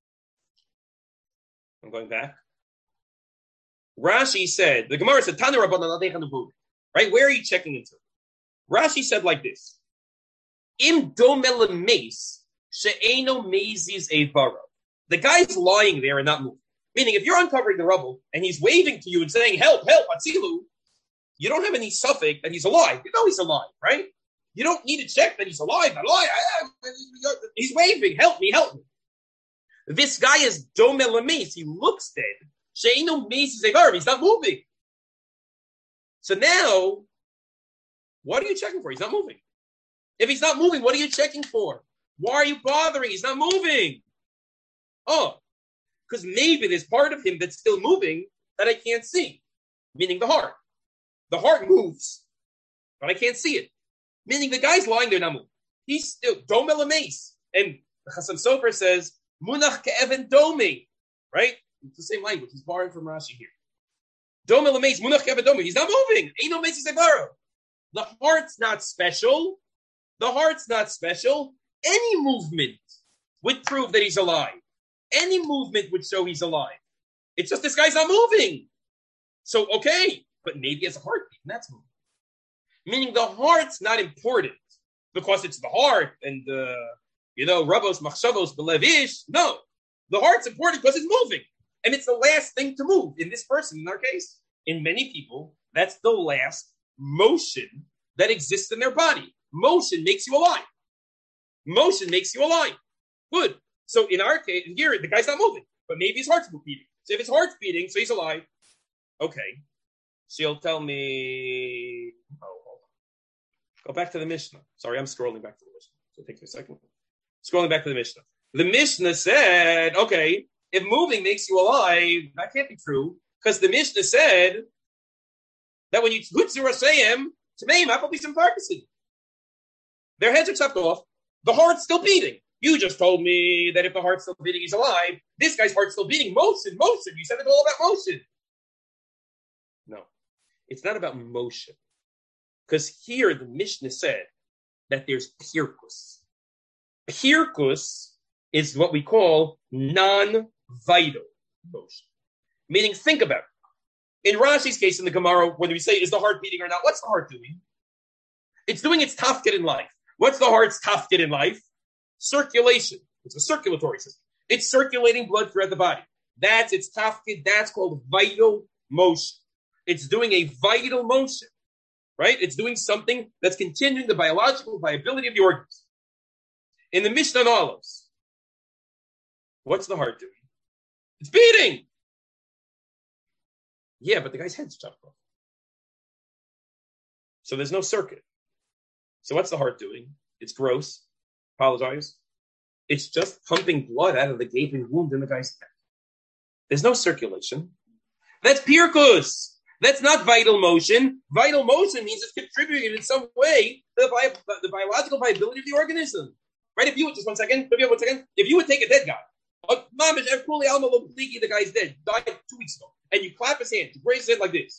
I'm going back. Rashi said, the Gemara said, Tana Rabbanan, right? Where are you checking into? Rashi said like this. Im domel meis she'eno meizis evara. The guy's lying there and not moving. Meaning, if you're uncovering the rubble and he's waving to you and saying, help, help, Atzilu, you don't have any suffix that he's alive. You know he's alive, right? You don't need to check that he's alive, alive. He's waving, help me, help me. This guy is domel meis. He looks dead. She'eno meizis evara. He's not moving. So now, what are you checking for? He's not moving. If he's not moving, what are you checking for? Why are you bothering? He's not moving. Oh, because maybe there's part of him that's still moving that I can't see, meaning the heart. The heart moves, but I can't see it. Meaning the guy's lying there not moving. He's still domel amaze. And Chasam Sofer says, Munach ke'even domi. Right? It's the same language. He's borrowing from Rashi here. Domel amaze, Munach ke'even domi. He's not moving. Ain't no mace borrow. The heart's not special. The heart's not special. Any movement would prove that he's alive. Any movement would show he's alive. It's just this guy's not moving. So, okay, but maybe it's a heartbeat, and that's moving. Meaning the heart's not important because it's the heart and, uh, you know, Rabos, Machshavos, Belevish. No, the heart's important because it's moving. And it's the last thing to move in this person, in our case. In many people, that's the last motion that exists in their body. Motion makes you alive. Motion makes you alive. Good. So in our case, here, the guy's not moving, but maybe his heart's beating. So if his heart's beating, so he's alive. Okay. So you'll tell me, oh, hold on. Go back to the Mishnah. Sorry, I'm scrolling back to the Mishnah. So it takes me a second. Scrolling back to the Mishnah. The Mishnah said, okay, if moving makes you alive, that can't be true, because the Mishnah said that when you Hutzu Rasayim, Tmeim, Apalbisim Parkisim, their heads are chopped off, the heart's still beating. You just told me that if the heart's still beating, he's alive. This guy's heart's still beating. Motion, motion. You said it's all about motion. No, it's not about motion. Because here the Mishnah said that there's pirkus. Pirkus is what we call non-vital motion. Meaning, think about it. In Rashi's case, in the Gemara, when we say, is the heart beating or not, what's the heart doing? It's doing its tafkid in life. What's the heart's tafkid in life? Circulation. It's a circulatory system. It's circulating blood throughout the body. That's its tafkid. That's called vital motion. It's doing a vital motion, right? It's doing something that's continuing the biological viability of the organs. In the Mishnah Olives, what's the heart doing? It's beating. Yeah, but the guy's head's chopped off. So there's no circuit. So what's the heart doing? It's gross. Apologize. It's just pumping blood out of the gaping wound in the guy's head. There's no circulation. That's pirkus. That's not vital motion. Vital motion means it's contributing in some way to the, bi- the biological viability of the organism. Right? If you would, just one second, one second. If you would take a dead guy, the guy's dead, died two weeks ago, and you clap his hand, you raise his head like this.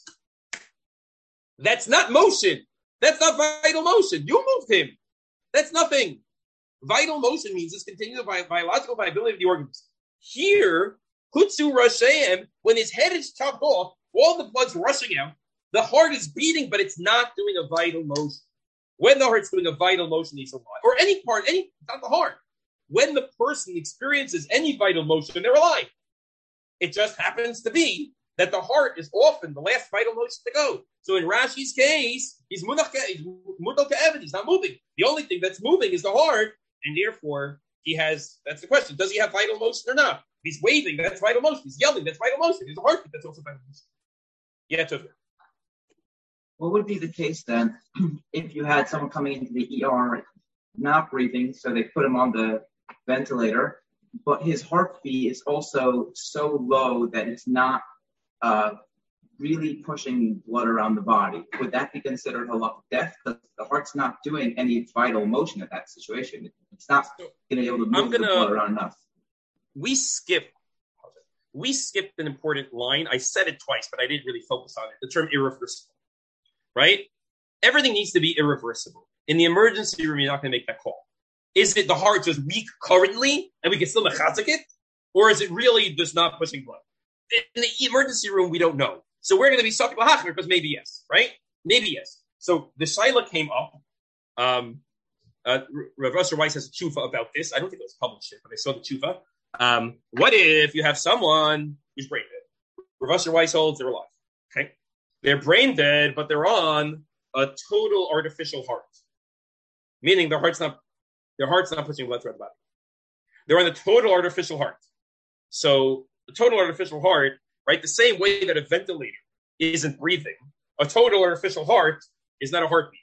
That's not motion. That's not vital motion. You moved him. That's nothing. Vital motion means it's continuing the bi- biological viability of the organism. Here, Hutzu Rasheim, when his head is chopped off, all the blood's rushing out. The heart is beating, but it's not doing a vital motion. When the heart's doing a vital motion, he's alive. Or any part, any not the heart. When the person experiences any vital motion, they're alive. It just happens to be that the heart is often the last vital motion to go. So in Rashi's case, he's mudal ke'eved, he's not moving. The only thing that's moving is the heart, and therefore he has, that's the question, does he have vital motion or not? He's waving, that's vital motion. He's yelling, that's vital motion. There's a heartbeat, that's also vital motion. Yeah, Tuvia. What would be the case then if you had someone coming into the E R not breathing, so they put him on the ventilator, but his heartbeat is also so low that it's not uh, really pushing blood around the body? Would that be considered halakhic death? Because the heart's not doing any vital motion at that situation. It's not going to be able to move gonna, the blood around enough. We skip. We skipped an important line. I said it twice, but I didn't really focus on it. The term irreversible, right? Everything needs to be irreversible. In the emergency room, you're not going to make that call. Is it the heart just weak currently, and we can still mechazik it? Or is it really just not pushing blood? In the emergency room, we don't know. So we're going to be sucking lahachmer because maybe yes, right? Maybe yes. So the shaila came up. Um, uh, Rav Asher Weiss has a tshuva about this. I don't think it was published yet, but I saw the tshuva. Um, what if you have someone who's brain dead? Rav Asher Weiss holds they're alive. Okay, they're brain dead, but they're on a total artificial heart, meaning their heart's not their heart's not pushing blood throughout the body. They're on a total artificial heart. So the total artificial heart, right? The same way that a ventilator isn't breathing, a total artificial heart is not a heartbeat.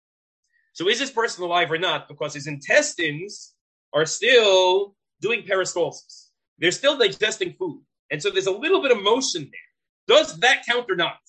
So is this person alive or not? Because his intestines are still doing peristalsis. They're still digesting food. And so there's a little bit of motion there. Does that count or not?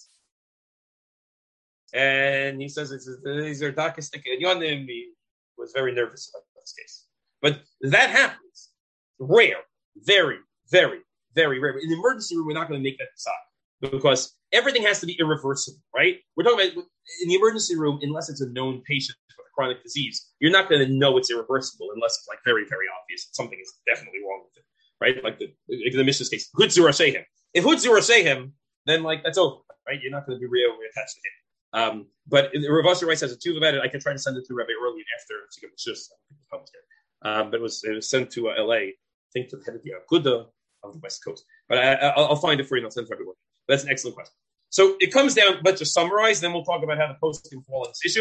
And he says, it's, these are darkest. He was very nervous about this case. But that happens. Rare. Very, very, very rare. In the emergency room, we're not going to make that decide because everything has to be irreversible, right? We're talking about in the emergency room, unless it's a known patient with a chronic disease, you're not going to know it's irreversible unless it's like very, very obvious that something is definitely wrong with it, right? Like the, like the Mishnah's case, Hutzu Rasheim. If Hutzu Rasheim, then like that's over, right? You're not going to be real attached to him. Um, but Rav Asher Weiss has a tube about it. I can try to send it to Rabbi early after to give it just. I don't think it's published yet. Um, but it was it was sent to uh, L A. I think to the head of the Aguda of the West Coast. But I, I, I'll find it for you and I'll send it to everyone. That's an excellent question. So it comes down. Let's just summarize. Then we'll talk about how the post can fall on this issue.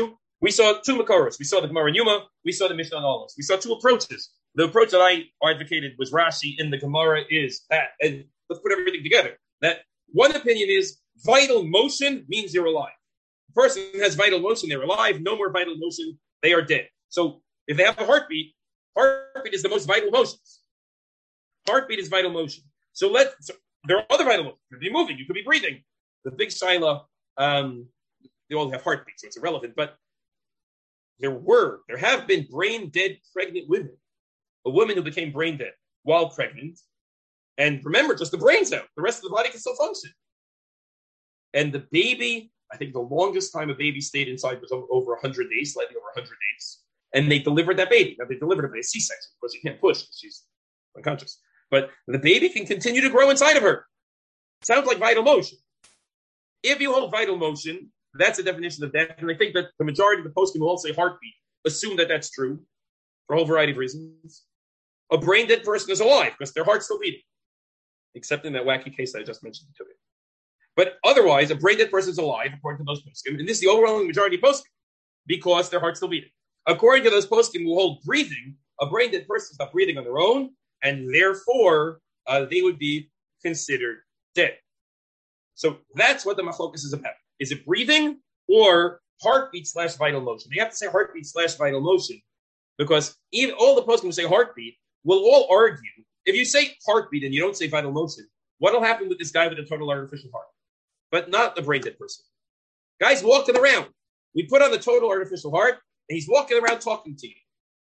We saw two Makoros. We saw the Gemara in Yuma. We saw the Mishnah on Olos. We saw two approaches. The approach that I advocated was Rashi in the Gemara is that, and let's put everything together. That one opinion is vital motion means you're alive. The person has vital motion, they're alive. No more vital motion, they are dead. So if they have a heartbeat, heartbeat is the most vital motions. Heartbeat is vital motion. So let so there are other vital motions. You could be moving, you could be breathing. The big Shaila, um, they all have heartbeats, so it's irrelevant. But there were, there have been brain dead pregnant women. A woman who became brain dead while pregnant. And remember, just the brain's out. The rest of the body can still function. And the baby, I think the longest time a baby stayed inside was over one hundred days, slightly over one hundred days. And they delivered that baby. Now, they delivered it by a C-section because you can't push because she's unconscious. But the baby can continue to grow inside of her. Sounds like vital motion. If you hold vital motion, that's a definition of death. And I think that the majority of the poskim will all say heartbeat. Assume that that's true for a whole variety of reasons. A brain dead person is alive because their heart's still beating, except in that wacky case that I just mentioned to you. But otherwise, a brain dead person is alive, according to those poskim, and this is the overwhelming majority of poskim, because their heart's still beating. According to those poskim who hold breathing, a brain dead person is not breathing on their own, and therefore uh, they would be considered dead. So that's what the machlokas is about. Is it breathing or heartbeat slash vital motion? You have to say heartbeat slash vital motion because even all the poskim who say heartbeat will all argue. If you say heartbeat and you don't say vital motion, what will happen with this guy with a total artificial heart? But not the brain dead person. Guy's walking around. We put on the total artificial heart, and he's walking around talking to you.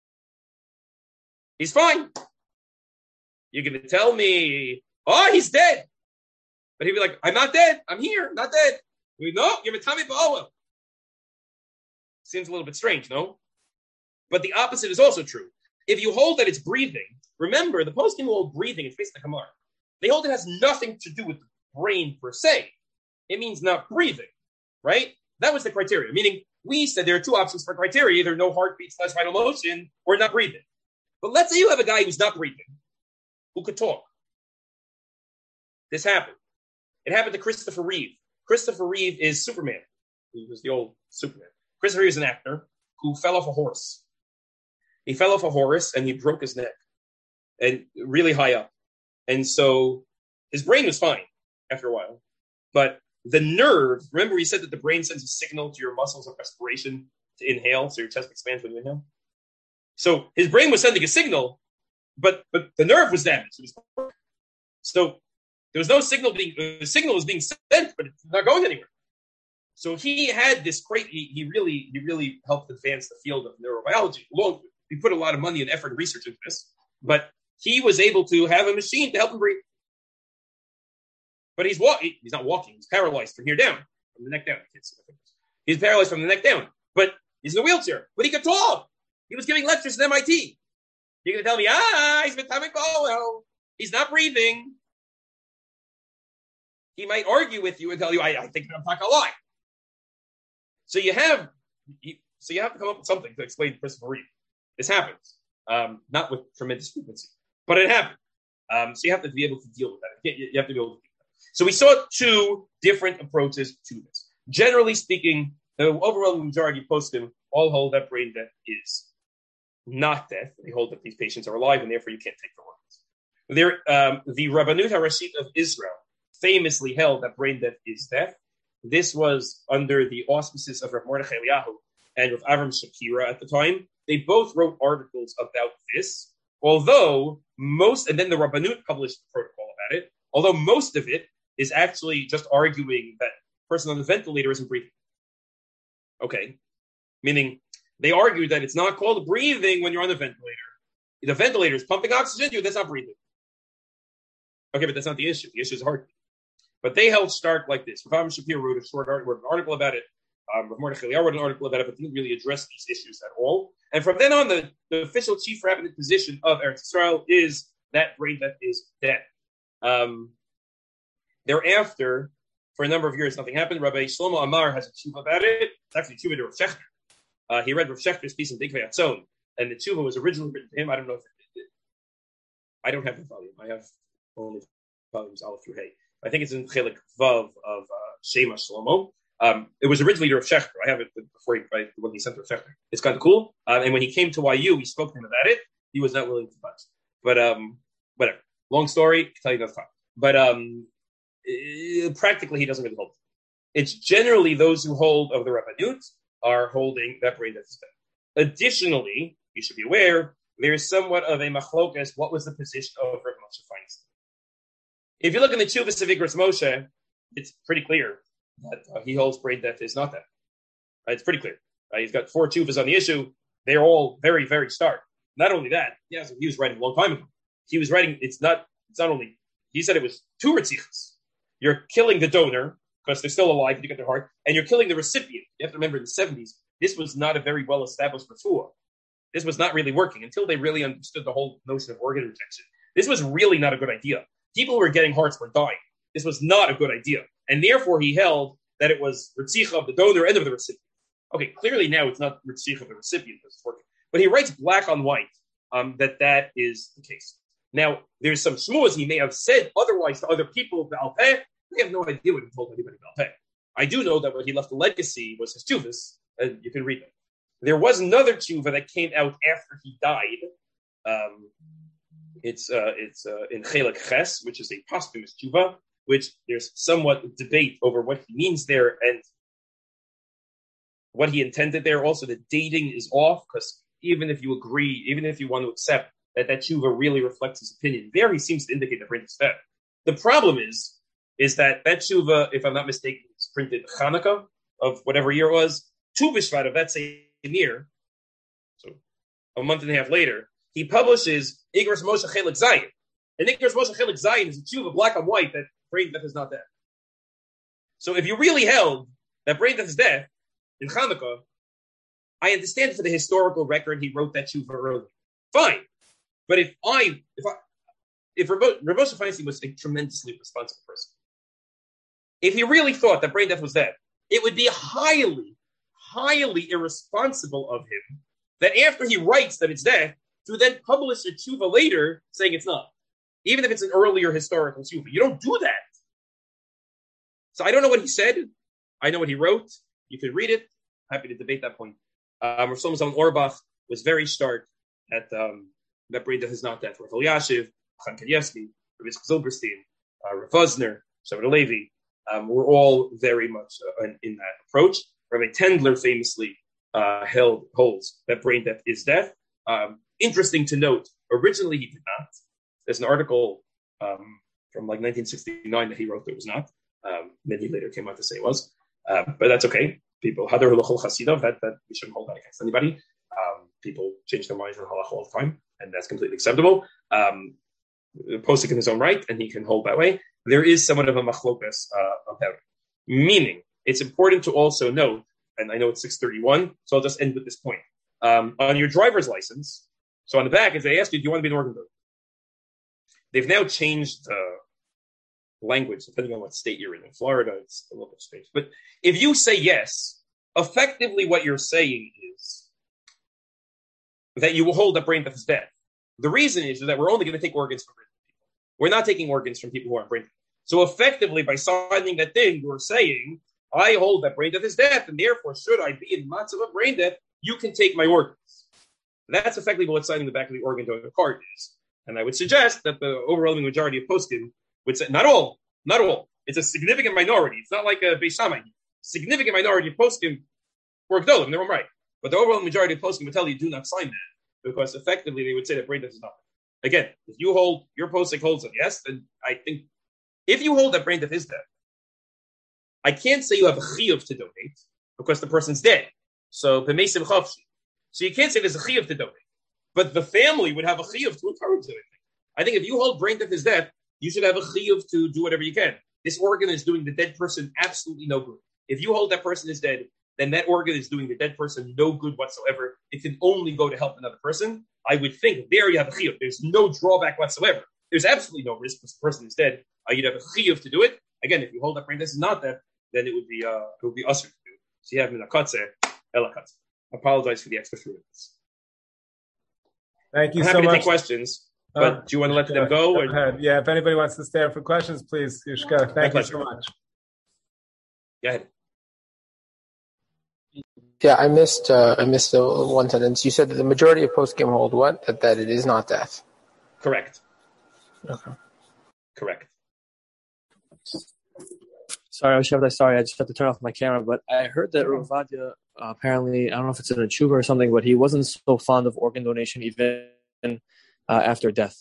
He's fine. You're going to tell me, oh, he's dead. But he'd be like, I'm not dead. I'm here. I'm not dead. We no, you're a Tommy Ba'owel. Seems a little bit strange, no? But the opposite is also true. If you hold that it's breathing, remember, the poskim will hold breathing, it's based on the Gemara. They hold it has nothing to do with the brain per se. It means not breathing, right? That was the criteria. Meaning, we said there are two options for criteria, either no heartbeat slash vital motion or not breathing. But let's say you have a guy who's not breathing, who could talk. This happened. It happened to Christopher Reeve. Christopher Reeve is Superman. He was the old Superman. Christopher Reeve is an actor who fell off a horse. He fell off a horse and he broke his neck, and really high up. And so his brain was fine after a while. But the nerve, remember we said that the brain sends a signal to your muscles of respiration to inhale, so your chest expands when you inhale? So his brain was sending a signal, but but the nerve was damaged. It was so there was no signal being, the signal was being sent, but it's not going anywhere. So he had this great, he, he really he really helped advance the field of neurobiology. Long, we put a lot of money and effort and research into this, but he was able to have a machine to help him breathe. But he's walking, he's not walking, he's paralyzed from here down, from the neck down. He's paralyzed from the neck down, but he's in a wheelchair, but he could talk. He was giving lectures at M I T. You're going to tell me, ah, he's Atomic Bowell. He's not breathing. He might argue with you and tell you, I, I think I'm talking a lie. So you have, you, so you have to come up with something to explain to Christopher Reeve. This happens, um, not with tremendous frequency, but it happened. Um, so you have to be able to deal with that. You, you have to be able to deal with that. So we saw two different approaches to this. Generally speaking, the overwhelming majority of poskim all hold that brain death is not death. They hold that these patients are alive and therefore you can't take their organs. There, um, the Rabbanut HaRashit of Israel famously held that brain death is death. This was under the auspices of Rav Mordechai Eliyahu and Rav Avram Shapira at the time. They both wrote articles about this, although most, and then the Rabbanut published a protocol about it, although most of it is actually just arguing that the person on the ventilator isn't breathing. Okay. Meaning, they argued that it's not called breathing when you're on the ventilator. The ventilator is pumping oxygen to you, that's not breathing. Okay, but that's not the issue. The issue is heartbeat. But they held stark like this. Rav Avram Shapira wrote a short article, wrote an article about it. Um, Rav Mordechai Eliyahu wrote an article about it, but didn't really address these issues at all. And from then on, the, the official chief rabbinic position of Eretz Yisrael is that brain death is death. Um, thereafter, for a number of years, nothing happened. Rabbi Shlomo Amar has a tshuva about it. It's actually a tshuva to Rav Shechter. Uh, he read Rav Shechter's piece in Dikvei Atzon, and the tshuva was originally written to him. I don't know if it, it, I don't have the volume. I have only volumes Aleph through Hey. I think it's in Chelik Vav of uh, Shema Shlomo. Um, it was originally Rav Shechter. I have it before he, I, when he sent to Rav Shechter. It's kind of cool. Uh, and when he came to Y U, we spoke to him about it. He was not willing to budge. But um, whatever. Long story. I'll tell you another time. But um, uh, practically, he doesn't really hold. It's generally those who hold of the Rabbanut are holding that brain death is dead. Additionally, you should be aware there is somewhat of a machlokas. What was the position of Rav Moshe Feinstein? If you look in the Chuvas of Igros Moshe, it's pretty clear that uh, he holds brain death is not that. Right? It's pretty clear. Right? He's got four Chuvas on the issue. They're all very, very stark. Not only that, yes, he was writing a long time ago. He was writing. It's not. It's not only. He said it was two ritzichas. You're killing the donor because they're still alive. You get their heart, and you're killing the recipient. You have to remember in the seventies, this was not a very well established refuah. This was not really working until they really understood the whole notion of organ rejection. This was really not a good idea. People who were getting hearts were dying. This was not a good idea. And therefore he held that it was ritzicha of the donor and of the recipient. Okay, clearly now it's not ritzicha of the recipient that's working. But he writes black on white um, that that is the case. Now, there's some shmuas he may have said otherwise to other people, Baal Peh. We have no idea what he told anybody Baal Peh. I do know that what he left a legacy was his tshuvas, and you can read them. There was another tshuva that came out after he died. Um, it's uh, it's uh, in Chelek Ches, which is a posthumous tshuva, which there's somewhat debate over what he means there and what he intended there. Also, the dating is off, because even if you agree, even if you want to accept that that tshuva really reflects his opinion, there he seems to indicate that brain is dead. The problem is, is that that tshuva, if I'm not mistaken, is printed Hanukkah of whatever year it was, Tu B'Shvat of that same year, so a month and a half later, he publishes Igros Moshe Chelek Zayin. And Igros Moshe Chelek Zayin is a tshuva black on white that brain death is not death. So if you really held that brain death is death in Hanukkah, I understand for the historical record he wrote that tshuva early. Fine. But if I, if I, if Rav Moshe Feinstein was a tremendously responsible person, if he really thought that brain death was death, it would be highly, highly irresponsible of him that after he writes that it's death, to then publish a tshuva later saying it's not. Even if it's an earlier historical tshuva. You don't do that. So I don't know what he said. I know what he wrote. You could read it. Happy to debate that point. Um, Rav Shlomo Zalman Auerbach was very stark at um, that brain death is not death. Rav Elyashiv, Chaim Kanievsky, Rav Yitzchak Zilberstein, uh, Rav Vosner, Shavit Levi, um, were all very much uh, in, in that approach. Rabbi Tendler famously uh, held holds that brain death is death. Um, interesting to note, originally he did not. There's an article um, from like nineteen sixty-nine that he wrote that was not. Um, then he later came out to say it was. Uh, but that's okay. People, Hadar Hulachol Chasidav, that, that we shouldn't hold that against anybody. Um, people change their minds on halach all the time, and that's completely acceptable. Um, Posek in his own right, and he can hold that way. There is somewhat of a machlokas uh, about it. Meaning, it's important to also note, and I know it's six thirty-one, so I'll just end with this point. Um, on your driver's license, so on the back, if they ask you, do you want to be an organ donor? They've now changed the language, depending on what state you're in. In Florida, it's a little bit strange. But if you say yes, effectively what you're saying is that you will hold that brain death is death. The reason is that we're only going to take organs from brain death people. We're not taking organs from people who aren't brain death. So effectively, by signing that thing, you're saying, I hold that brain death is death, and therefore, should I be in matzav of brain death, you can take my organs. That's effectively what signing the back of the organ donor card is. And I would suggest that the overwhelming majority of poskim would say, not all, not all. It's a significant minority. It's not like a Beis Shammai. Significant minority of poskim were gdolim, they're all right. But the overwhelming majority of poskim would tell you, do not sign that, because effectively they would say that brain death is nothing. Again, if you hold, your posik holds it, yes, then I think, if you hold that brain death is death, I can't say you have a chiyuv to donate, because the person's dead. So, b'meisim chavshi. So you can't say there's a chiyuv to donate. But the family would have a chiyuv to encourage it. I think if you hold brain death is death, you should have a chiyuv to do whatever you can. This organ is doing the dead person absolutely no good. If you hold that person is dead, then that organ is doing the dead person no good whatsoever. It can only go to help another person. I would think there you have a chiyuv. There's no drawback whatsoever. There's absolutely no risk because the person is dead. Uh, you'd have a chiyuv to do it. Again, if you hold that brain death is not that, then it would be uh, it would be usher to do. So you have minakatze, elakatze. I apologize for the extra three minutes. Thank you I'm so happy much. to take questions, but uh, do you want to let them go? Go or? ahead. Yeah, if anybody wants to stay up for questions, please, Yushka. Thank you so much. Go ahead. Yeah, I missed uh, I missed the one sentence. You said that the majority of post-game hold what? That, that it is not death. Correct. Okay. Correct. Sorry, I was sorry. I just had to turn off my camera, but I heard that Rav Ovadia, uh, apparently, I don't know if it's in a tshuva or something, but he wasn't so fond of organ donation even uh, after death.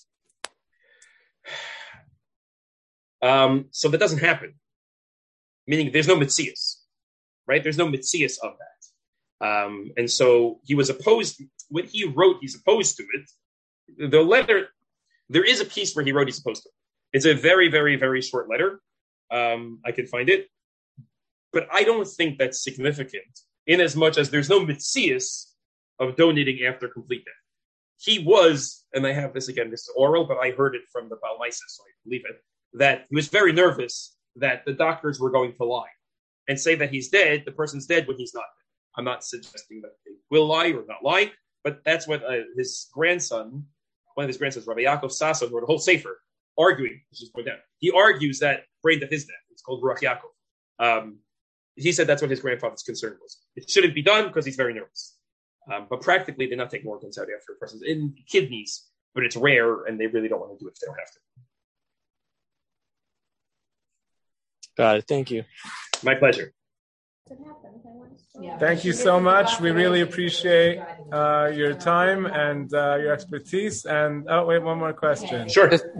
Um, so that doesn't happen. Meaning there's no mitzias, right? There's no mitzias of that. Um, and so he was opposed, when he wrote he's opposed to it, the letter, there is a piece where he wrote he's opposed to it. It's a very, very, very short letter. Um, I can find it. But I don't think that's significant in as much as there's no mitzias of donating after complete death. He was, and I have this again, this is oral, but I heard it from the Baal Maisa, so I believe it, that he was very nervous that the doctors were going to lie and say that he's dead, the person's dead when he's not dead. I'm not suggesting that they will lie or not lie, but that's what uh, his grandson, one of his grandsons, Rabbi Yaakov Sasson, wrote a whole sefer arguing, this is point out. He argues that brain death is death. It's called Ruach Yaakov. Um, he said that's what his grandfather's concern was. It shouldn't be done because he's very nervous. Um, but practically, they're not taking organs out after a person's in kidneys, but it's rare, and they really don't want to do it if they don't have to. Got it. Thank you. My pleasure. Thank you so much. We really appreciate uh, your time and uh, your expertise. And oh, wait, one more question. Sure.